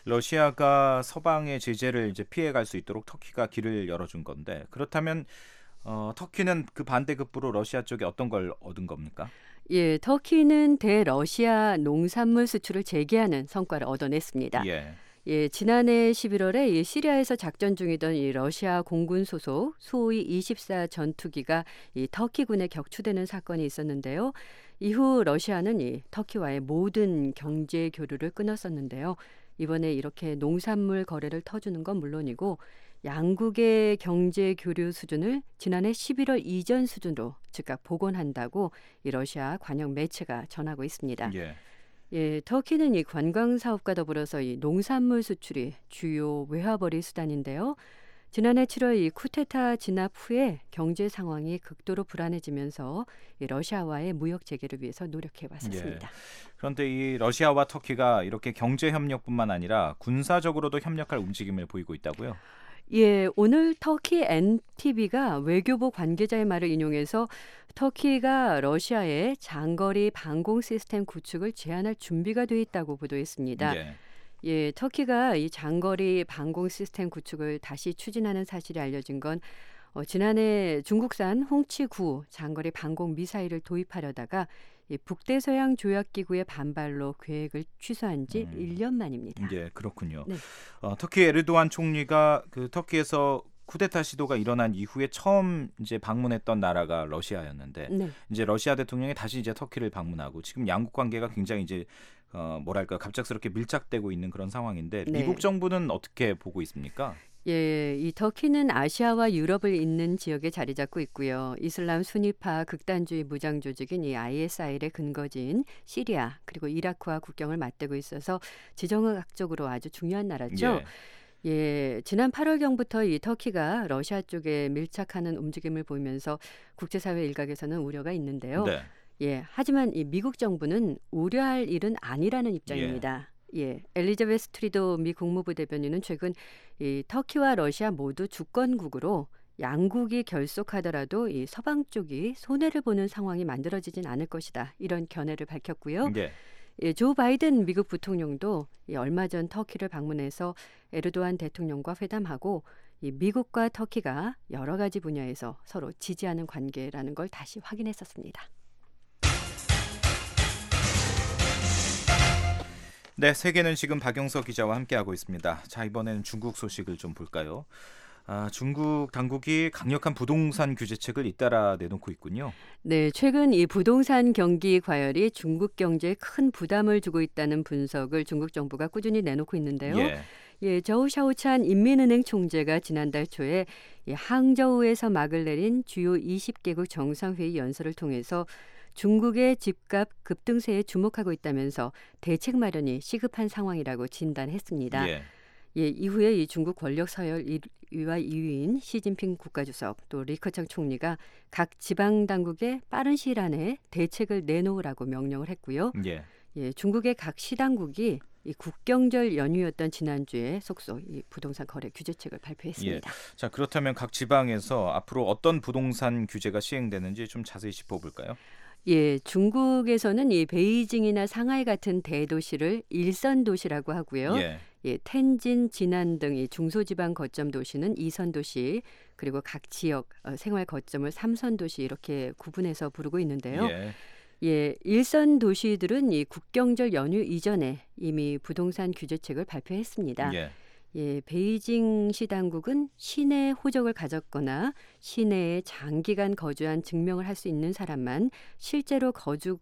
러시아가 서방의 제재를 이제 피해갈 수 있도록 터키가 길을 열어준 건데 그렇다면 어, 터키는 그 반대급부로 러시아 쪽에 어떤 걸 얻은 겁니까? 예, 터키는 대러시아 농산물 수출을 재개하는 성과를 얻어냈습니다. 예. 예, 지난해 십일월에 이 시리아에서 작전 중이던 이 러시아 공군 소속 수호이 이십사 전투기가 이 터키군에 격추되는 사건이 있었는데요. 이후 러시아는 이 터키와의 모든 경제 교류를 끊었었는데요. 이번에 이렇게 농산물 거래를 터주는 건 물론이고 양국의 경제 교류 수준을 지난해 십일월 이전 수준으로 즉각 복원한다고 이 러시아 관영 매체가 전하고 있습니다. 예. 예, 터키는 이 관광 사업과 더불어서 이 농산물 수출이 주요 외화벌이 수단인데요. 지난해 칠월 이 쿠데타 진압 후에 경제 상황이 극도로 불안해지면서 이 러시아와의 무역 재개를 위해서 노력해 왔었습니다. 예. 그런데 이 러시아와 터키가 이렇게 경제 협력뿐만 아니라 군사적으로도 협력할 움직임을 보이고 있다고요? 예, 오늘 터키 엔티비가 외교부 관계자의 말을 인용해서 터키가 러시아에 장거리 방공 시스템 구축을 제안할 준비가 돼 있다고 보도했습니다. 예. 예, 터키가 이 장거리 방공 시스템 구축을 다시 추진하는 사실이 알려진 건 어, 지난해 중국산 홍치구 장거리 방공 미사일을 도입하려다가 이 북대서양 조약기구의 반발로 계획을 취소한 지 음. 일 년 만입니다. 예, 그렇군요. 네. 어, 터키 에르도안 총리가 그 터키에서 쿠데타 시도가 일어난 이후에 처음 이제 방문했던 나라가 러시아였는데 네. 이제 러시아 대통령이 다시 이제 터키를 방문하고 지금 양국 관계가 굉장히 이제 어, 뭐랄까 갑작스럽게 밀착되고 있는 그런 상황인데 네. 미국 정부는 어떻게 보고 있습니까? 예, 이 터키는 아시아와 유럽을 잇는 지역에 자리 잡고 있고요. 이슬람 순위파 극단주의 무장 조직인 이 아이에스아이의 근거지인 시리아 그리고 이라크와 국경을 맞대고 있어서 지정학적으로 아주 중요한 나라죠. 예. 예, 지난 팔월경부터 이 터키가 러시아 쪽에 밀착하는 움직임을 보이면서 국제사회 일각에서는 우려가 있는데요. 네. 예, 하지만 이 미국 정부는 우려할 일은 아니라는 입장입니다. 예, 엘리자베스 트리도 미 국무부 대변인은 최근 이 터키와 러시아 모두 주권국으로 양국이 결속하더라도 이 서방 쪽이 손해를 보는 상황이 만들어지진 않을 것이다. 이런 견해를 밝혔고요. 네. 예, 조 바이든 미국 부통령도 이 얼마 전 터키를 방문해서 에르도안 대통령과 회담하고 이 미국과 터키가 여러 가지 분야에서 서로 지지하는 관계라는 걸 다시 확인했었습니다. 네, 세계는 지금 박영석 기자와 함께하고 있습니다. 자, 이번에는 중국 소식을 좀 볼까요? 아, 중국 당국이 강력한 부동산 규제책을 잇따라 내놓고 있군요. 네, 최근 이 부동산 경기 과열이 중국 경제에 큰 부담을 주고 있다는 분석을 중국 정부가 꾸준히 내놓고 있는데요. 예. 예, 저우 샤오찬 인민은행 총재가 지난달 초에 이 항저우에서 막을 내린 주요 이십 개국 정상회의 연설을 통해서 중국의 집값 급등세에 주목하고 있다면서 대책 마련이 시급한 상황이라고 진단했습니다. 예. 예, 이후에 이 중국 권력 서열 일 위와 이 위인 시진핑 국가주석 또 리커창 총리가 각 지방 당국에 빠른 시일 안에 대책을 내놓으라고 명령을 했고요. 예. 예, 중국의 각 시당국이 이 국경절 연휴였던 지난주에 속속 이 부동산 거래 규제책을 발표했습니다. 예. 자, 그렇다면 각 지방에서 앞으로 어떤 부동산 규제가 시행되는지 좀 자세히 짚어볼까요? 예, 중국에서는 이 베이징이나 상하이 같은 대도시를 일선 도시라고 하고요. 예. 예, 텐진, 지난 등 이 중소지방 거점 도시는 이선 도시, 그리고 각 지역 어, 생활 거점을 삼선 도시 이렇게 구분해서 부르고 있는데요. 예. 예, 일선 도시들은 이 국경절 연휴 이전에 이미 부동산 규제책을 발표했습니다. 예. 예, 베이징시 당국은 시내 호적을 가졌거나 시내에 장기간 거주한 증명을 할 수 있는 사람만 실제로 거주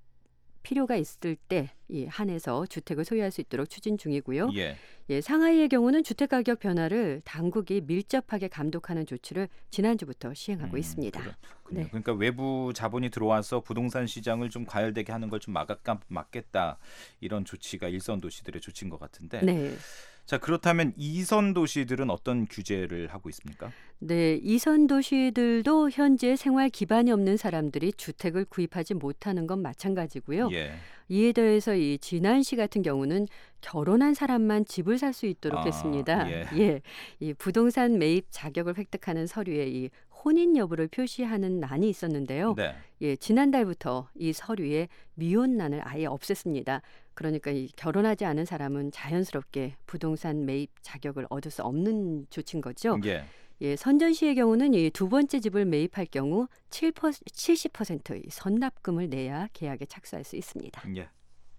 필요가 있을 때 이 한해서 주택을 소유할 수 있도록 추진 중이고요. 예. 예, 상하이의 경우는 주택 가격 변화를 당국이 밀접하게 감독하는 조치를 지난주부터 시행하고 음, 있습니다. 그렇군요. 네. 그러니까 외부 자본이 들어와서 부동산 시장을 좀 과열되게 하는 걸 좀 막겠다 이런 조치가 일선 도시들의 조치인 것 같은데. 네. 자, 그렇다면 이선 도시들은 어떤 규제를 하고 있습니까? 네, 이선 도시들도 현재 생활 기반이 없는 사람들이 주택을 구입하지 못하는 건 마찬가지고요. 예. 이에 더해서 이 진안시 같은 경우는 결혼한 사람만 집을 살 수 있도록 아, 했습니다. 예. 예, 이 부동산 매입 자격을 획득하는 서류에 이 혼인 여부를 표시하는 난이 있었는데요. 네. 예, 지난달부터 이 서류에 미혼난을 아예 없앴습니다. 그러니까 이 결혼하지 않은 사람은 자연스럽게 부동산 매입 자격을 얻을 수 없는 조치인 거죠. 예. 예, 선전시의 경우는 이 두 번째 집을 매입할 경우 칠십 퍼센트 선납금을 내야 계약에 착수할 수 있습니다. 예.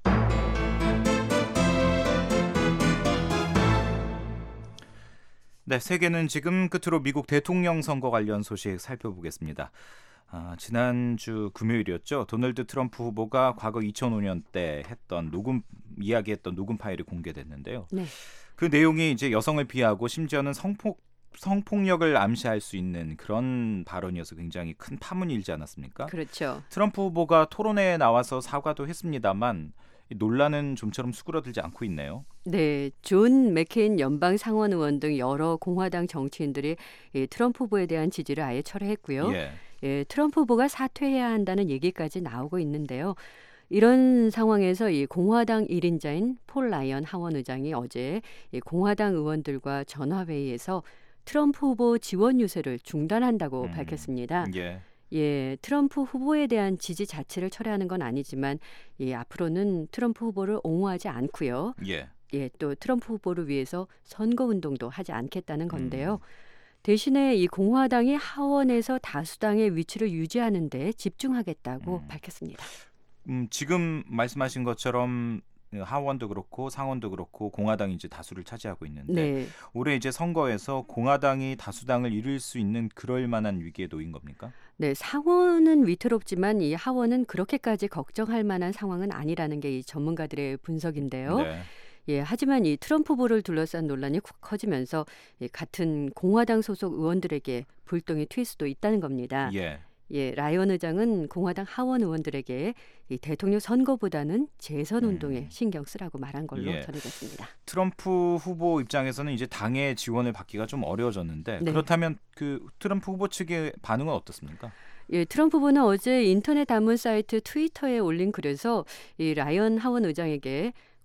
네, 세계는 지금 끝으로 미국 대통령 선거 관련 소식 살펴보겠습니다. 아, 지난주 금요일이었죠. 도널드 트럼프 후보가 과거 이천오 년 때 했던 녹음 이야기했던 녹음 파일이 공개됐는데요. 네. 그 내용이 이제 여성을 비하하고 심지어는 성폭 성폭력을 암시할 수 있는 그런 발언이어서 굉장히 큰 파문이 일지 않았습니까? 그렇죠. 트럼프 후보가 토론회에 나와서 사과도 했습니다만 논란은 좀처럼 수그러들지 않고 있네요. 네, 존 맥케인 연방 상원 의원 등 여러 공화당 정치인들이 이 트럼프 후보에 대한 지지를 아예 철회했고요. 예. 예, 트럼프 후보가 사퇴해야 한다는 얘기까지 나오고 있는데요. 이런 상황에서 이 공화당 일 인자인 폴 라이언 하원 의장이 어제 이 공화당 의원들과 전화회의에서 트럼프 후보 지원 유세를 중단한다고 음, 밝혔습니다. 예. 예, 트럼프 후보에 대한 지지 자체를 철회하는 건 아니지만 예, 앞으로는 트럼프 후보를 옹호하지 않고요. 예. 예, 또 트럼프 후보를 위해서 선거 운동도 하지 않겠다는 건데요. 음. 대신에 이 공화당이 하원에서 다수당의 위치를 유지하는 데 집중하겠다고 음. 밝혔습니다. 음, 지금 말씀하신 것처럼 하원도 그렇고 상원도 그렇고 공화당이 이제 다수를 차지하고 있는데 네. 올해 이제 선거에서 공화당이 다수당을 이룰 수 있는 그럴 만한 위기에 놓인 겁니까? 네, 상원은 위태롭지만 이 하원은 그렇게까지 걱정할 만한 상황은 아니라는 게 이 전문가들의 분석인데요. 네. 예, 하지만 이 트럼프 후보를 둘러싼 논란이 커지면서 이 같은 공화당 소속 의원들에게 불똥이 튈 수도 있다는 겁니다. 예. 예, 라이언 의장은 공화당 하원 의원들에게 이 대통령 선거보다는 재선 운동에 음. 신경 쓰라고 말한 걸로 예. 전해졌습니다. 트럼프 후보 입장에서는 이제 당의 지원을 받기가 좀 어려워졌는데 네. 그렇다면 그 트럼프 후보 측의 반응은 어떻습니까? 예, 트럼프 후보는 어제 인터넷 단문 사이트 트위터에 올린 글에서 이 라이언 하원 의장에게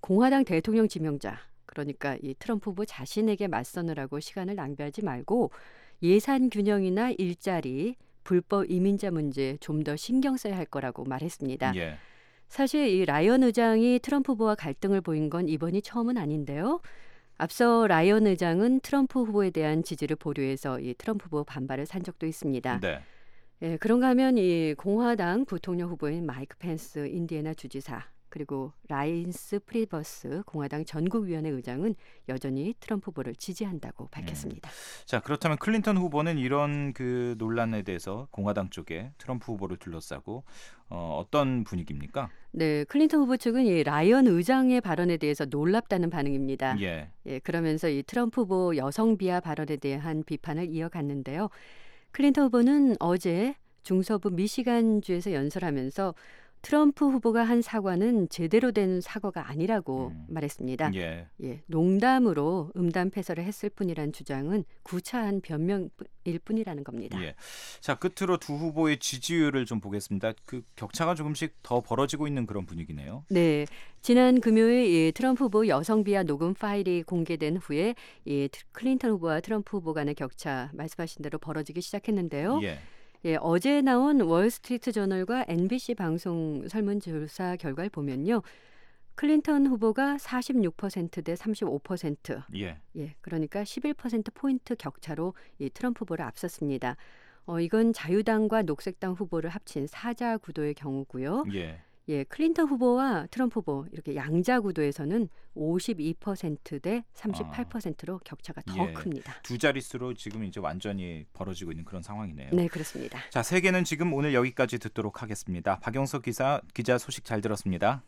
공화당 대통령 지명자, 그러니까 이 트럼프 후보 자신에게 맞서느라고 시간을 낭비하지 말고 예산 균형이나 일자리, 불법 이민자 문제 좀 더 신경 써야 할 거라고 말했습니다. 예. 사실 이 라이언 의장이 트럼프 후보와 갈등을 보인 건 이번이 처음은 아닌데요. 앞서 라이언 의장은 트럼프 후보에 대한 지지를 보류해서 이 트럼프 후보 반발을 산 적도 있습니다. 네. 예, 그런가 하면 이 공화당 부통령 후보인 마이크 펜스 인디애나 주지사, 그리고 라인스 프리버스 공화당 전국위원회 의장은 여전히 트럼프 후보를 지지한다고 밝혔습니다. 음. 자, 그렇다면 클린턴 후보는 이런 그 논란에 대해서 공화당 쪽에 트럼프 후보를 둘러싸고 어, 어떤 분위기입니까? 네, 클린턴 후보 측은 이 라이언 의장의 발언에 대해서 놀랍다는 반응입니다. 예. 예, 그러면서 이 트럼프 후보 여성 비하 발언에 대한 비판을 이어갔는데요. 클린턴 후보는 어제 중서부 미시간주에서 연설하면서 트럼프 후보가 한 사과는 제대로 된 사과가 아니라고 음. 말했습니다. 예. 예, 농담으로 음담 패설을 했을 뿐이란 주장은 구차한 변명일 뿐이라는 겁니다. 예. 자, 끝으로 두 후보의 지지율을 좀 보겠습니다. 그 격차가 조금씩 더 벌어지고 있는 그런 분위기네요. 네, 지난 금요일 이 트럼프 후보 여성 비하 녹음 파일이 공개된 후에 이 클린턴 후보와 트럼프 후보 간의 격차 말씀하신 대로 벌어지기 시작했는데요. 예. 예, 어제 나온 월스트리트 저널과 엠비씨 방송 설문조사 결과를 보면요. 클린턴 후보가 사십육 퍼센트 대 삼십오 퍼센트. 예. 예, 그러니까 십일 퍼센트 포인트 격차로 이 트럼프 후보를 앞섰습니다. 어, 이건 자유당과 녹색당 후보를 합친 사자 구도의 경우고요. 예. 예, 클린턴 후보와 트럼프 후보 이렇게 양자 구도에서는 오십이 퍼센트 대 삼십팔 퍼센트로 격차가 더 예. 큽니다. 두 자릿수로 지금 이제 완전히 벌어지고 있는 그런 상황이네요. 네, 그렇습니다. 자, 세계는 지금 오늘 여기까지 듣도록 하겠습니다. 박영석 기자, 기자 소식 잘 들었습니다.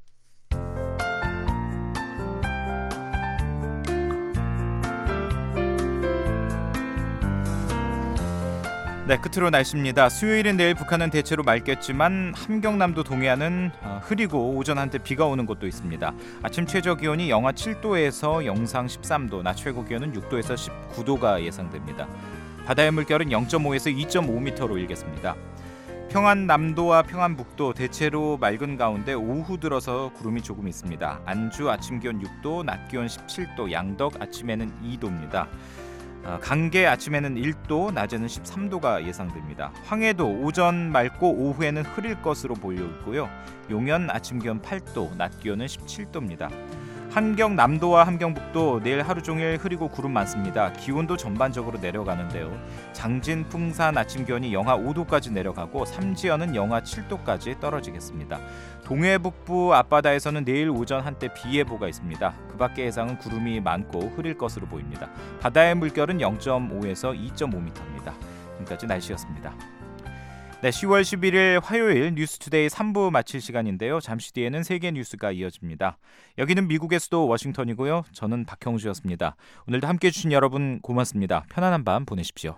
네, 끝으로 날씨입니다. 수요일인 내일 북한은 대체로 맑겠지만 함경남도 동해안은 흐리고 오전 한때 비가 오는 곳도 있습니다. 아침 최저 기온이 영하 칠 도에서 영상 십삼 도, 낮 최고 기온은 육 도에서 십구 도가 예상됩니다. 바다의 물결은 영 점 오에서 이 점 오 미터로 일겠습니다. 평안남도와 평안북도 대체로 맑은 가운데 오후 들어서 구름이 조금 있습니다. 안주 아침 기온 육 도, 낮 기온 십칠 도, 양덕 아침에는 이 도입니다. 강계 아침에는 일 도, 낮에는 십삼 도가 예상됩니다. 황해도 오전 맑고 오후에는 흐릴 것으로 보여 있고요. 용현 아침 기온 팔 도, 낮 기온은 십칠 도입니다. 함경남도와 함경북도 내일 하루 종일 흐리고 구름 많습니다. 기온도 전반적으로 내려가는데요. 장진, 풍산 아침 기온이 영하 오 도까지 내려가고 삼지연은 영하 칠 도까지 떨어지겠습니다. 동해 북부 앞바다에서는 내일 오전 한때 비 예보가 있습니다. 그 밖의 해상은 구름이 많고 흐릴 것으로 보입니다. 바다의 물결은 영 점 오에서 이 점 오 미터입니다. 지금까지 날씨였습니다. 네, 시월 십일일 화요일 뉴스투데이 삼 부 마칠 시간인데요. 잠시 뒤에는 세계 뉴스가 이어집니다. 여기는 미국의 수도 워싱턴이고요. 저는 박형주였습니다. 오늘도 함께해 주신 여러분 고맙습니다. 편안한 밤 보내십시오.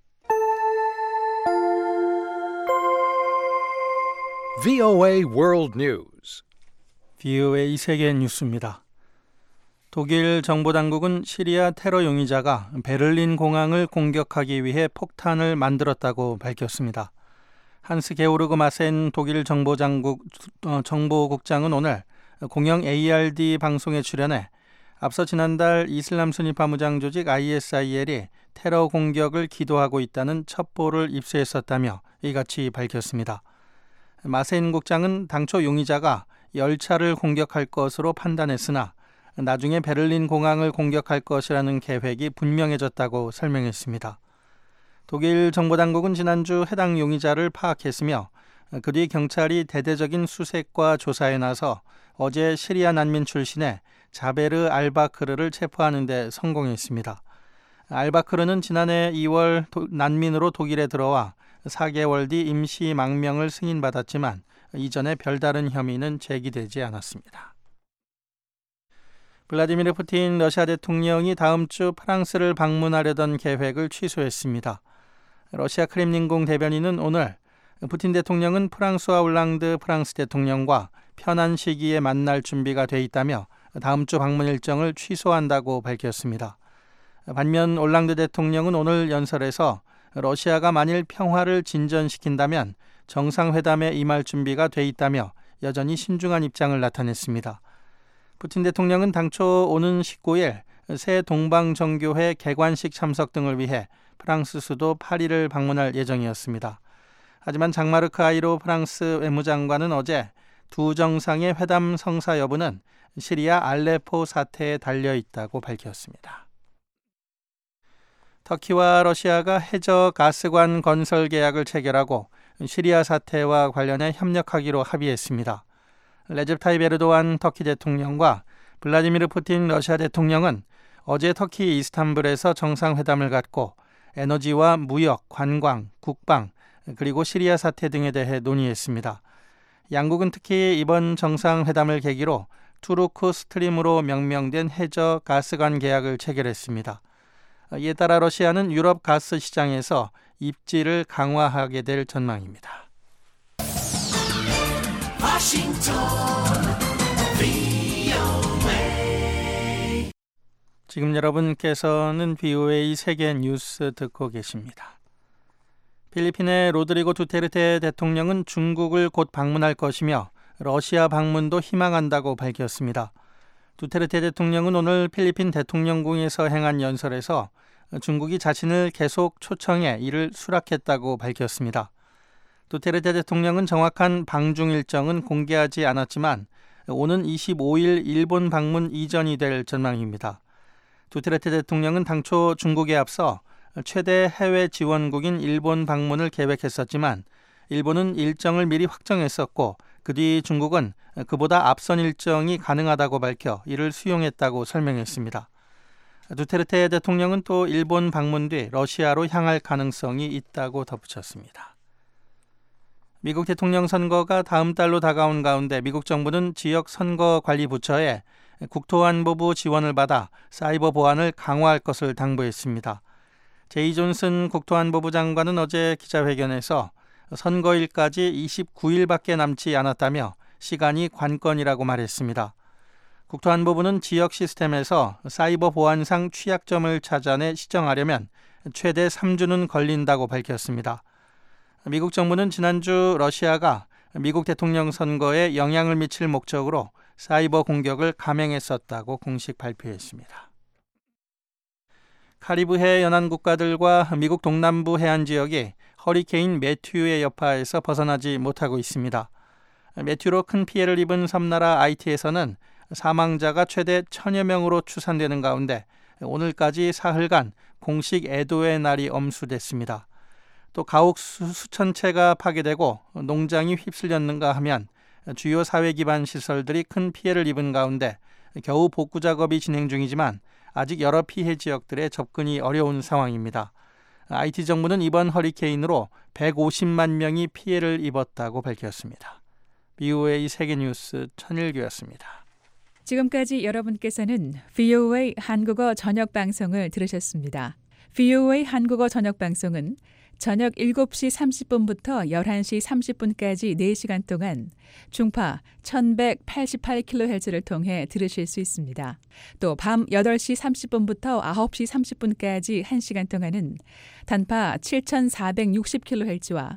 브이오에이 World News. 브이오에이 세계 뉴스입니다. 독일 정보당국은 시리아 테러 용의자가 베를린 공항을 공격하기 위해 폭탄을 만들었다고 밝혔습니다. 한스 게오르그 마센 독일 정보장국, 어, 정보국장은 오늘 공영 에이알디 방송에 출연해 앞서 지난달 이슬람 순위파 무장 조직 아이에스아이엘이 테러 공격을 기도하고 있다는 첩보를 입수했었다며 이같이 밝혔습니다. 마센 국장은 당초 용의자가 열차를 공격할 것으로 판단했으나 나중에 베를린 공항을 공격할 것이라는 계획이 분명해졌다고 설명했습니다. 독일 정보당국은 지난주 해당 용의자를 파악했으며 그 뒤 경찰이 대대적인 수색과 조사에 나서 어제 시리아 난민 출신의 자베르 알바크르를 체포하는 데 성공했습니다. 알바크르는 지난해 이월 도, 난민으로 독일에 들어와 사 개월 뒤 임시 망명을 승인받았지만 이전에 별다른 혐의는 제기되지 않았습니다. 블라디미르 푸틴 러시아 대통령이 다음 주 프랑스를 방문하려던 계획을 취소했습니다. 러시아 크렘린궁 대변인은 오늘 푸틴 대통령은 프랑스와 올랑드 프랑스 대통령과 편한 시기에 만날 준비가 돼 있다며 다음 주 방문 일정을 취소한다고 밝혔습니다. 반면 올랑드 대통령은 오늘 연설에서 러시아가 만일 평화를 진전시킨다면 정상회담에 임할 준비가 돼 있다며 여전히 신중한 입장을 나타냈습니다. 푸틴 대통령은 당초 오는 십구 일 새 동방정교회 개관식 참석 등을 위해 프랑스 수도 파리를 방문할 예정이었습니다. 하지만 장마르크 아이로 프랑스 외무장관은 어제 두 정상의 회담 성사 여부는 시리아 알레포 사태에 달려 있다고 밝혔습니다. 터키와 러시아가 해저 가스관 건설 계약을 체결하고 시리아 사태와 관련해 협력하기로 합의했습니다. 레접 타입 에르도안 터키 대통령과 블라디미르 푸틴 러시아 대통령은 어제 터키 이스탄불에서 정상회담을 갖고 에너지와 무역, 관광, 국방, 그리고 시리아 사태 등에 대해 논의했습니다. 양국은 특히 이번 정상회담을 계기로 투르크 스트림으로 명명된 해저 가스관 계약을 체결했습니다. 이에 따라 러시아는 유럽 가스 시장에서 입지를 강화하게 될 전망입니다. 지금 여러분께서는 비오에이 세계 뉴스 듣고 계십니다. 필리핀의 로드리고 두테르테 대통령은 중국을 곧 방문할 것이며 러시아 방문도 희망한다고 밝혔습니다. 두테르테 대통령은 오늘 필리핀 대통령궁에서 행한 연설에서 중국이 자신을 계속 초청해 이를 수락했다고 밝혔습니다. 두테르테 대통령은 정확한 방중 일정은 공개하지 않았지만 오는 이십오 일 일본 방문 이전이 될 전망입니다. 두테르테 대통령은 당초 중국에 앞서 최대 해외 지원국인 일본 방문을 계획했었지만 일본은 일정을 미리 확정했었고 그 뒤 중국은 그보다 앞선 일정이 가능하다고 밝혀 이를 수용했다고 설명했습니다. 두테르테 대통령은 또 일본 방문 뒤 러시아로 향할 가능성이 있다고 덧붙였습니다. 미국 대통령 선거가 다음 달로 다가온 가운데 미국 정부는 지역 선거 관리 부처에 국토안보부 지원을 받아 사이버 보안을 강화할 것을 당부했습니다. 제이 존슨 국토안보부 장관은 어제 기자회견에서 선거일까지 이십구 일밖에 남지 않았다며 시간이 관건이라고 말했습니다. 국토안보부는 지역 시스템에서 사이버 보안상 취약점을 찾아내 시정하려면 최대 삼 주는 걸린다고 밝혔습니다. 미국 정부는 지난주 러시아가 미국 대통령 선거에 영향을 미칠 목적으로 사이버 공격을 감행했었다고 공식 발표했습니다. 카리브해 연안 국가들과 미국 동남부 해안 지역이 허리케인 매튜의 여파에서 벗어나지 못하고 있습니다. 매튜로 큰 피해를 입은 섬나라 아이티에서는 사망자가 최대 천여 명으로 추산되는 가운데 오늘까지 사흘간 공식 애도의 날이 엄수됐습니다. 또 가옥 수천 채가 파괴되고 농장이 휩쓸렸는가 하면 주요 사회 기반 시설들이 큰 피해를 입은 가운데 겨우 복구 작업이 진행 중이지만 아직 여러 피해 지역들에 접근이 어려운 상황입니다. 아이티 정부는 이번 허리케인으로 백오십만 명이 피해를 입었다고 밝혔습니다. 비오에이 세계뉴스 천일규였습니다. 지금까지 여러분께서는 비오에이 한국어 저녁 방송을 들으셨습니다. 비오에이 한국어 저녁 방송은 저녁 일곱 시 삼십 분부터 열한 시 삼십 분까지 네 시간 동안 중파 천백팔십팔 킬로헤르츠를 통해 들으실 수 있습니다. 또 밤 여덟 시 삼십 분부터 아홉 시 삼십 분까지 한 시간 동안은 단파 칠천사백육십 킬로헤르츠와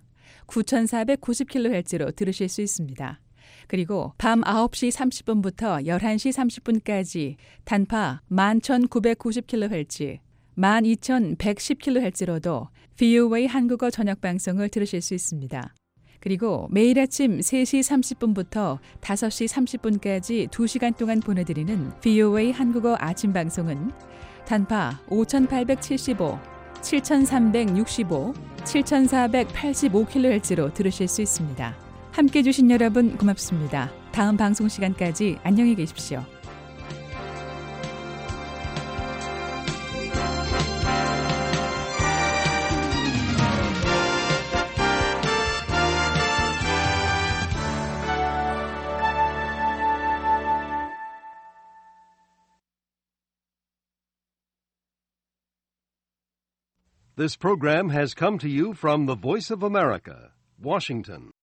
구천사백구십 킬로헤르츠로 들으실 수 있습니다. 그리고 밤 아홉 시 삼십 분부터 열한 시 삼십 분까지 단파 만 천구백구십 킬로헤르츠, 만 이천백십 킬로헤르츠로도 비오에이 한국어 저녁 방송을 들으실 수 있습니다. 그리고 매일 아침 세 시 삼십 분부터 다섯 시 삼십 분까지 두 시간 동안 보내드리는 비오에이 한국어 아침 방송은 단파 오천팔백칠십오, 칠천삼백육십오, 칠천사백팔십오 킬로헤르츠로 들으실 수 있습니다. 함께해 주신 여러분 고맙습니다. 다음 방송 시간까지 안녕히 계십시오. This program has come to you from the Voice of America, Washington.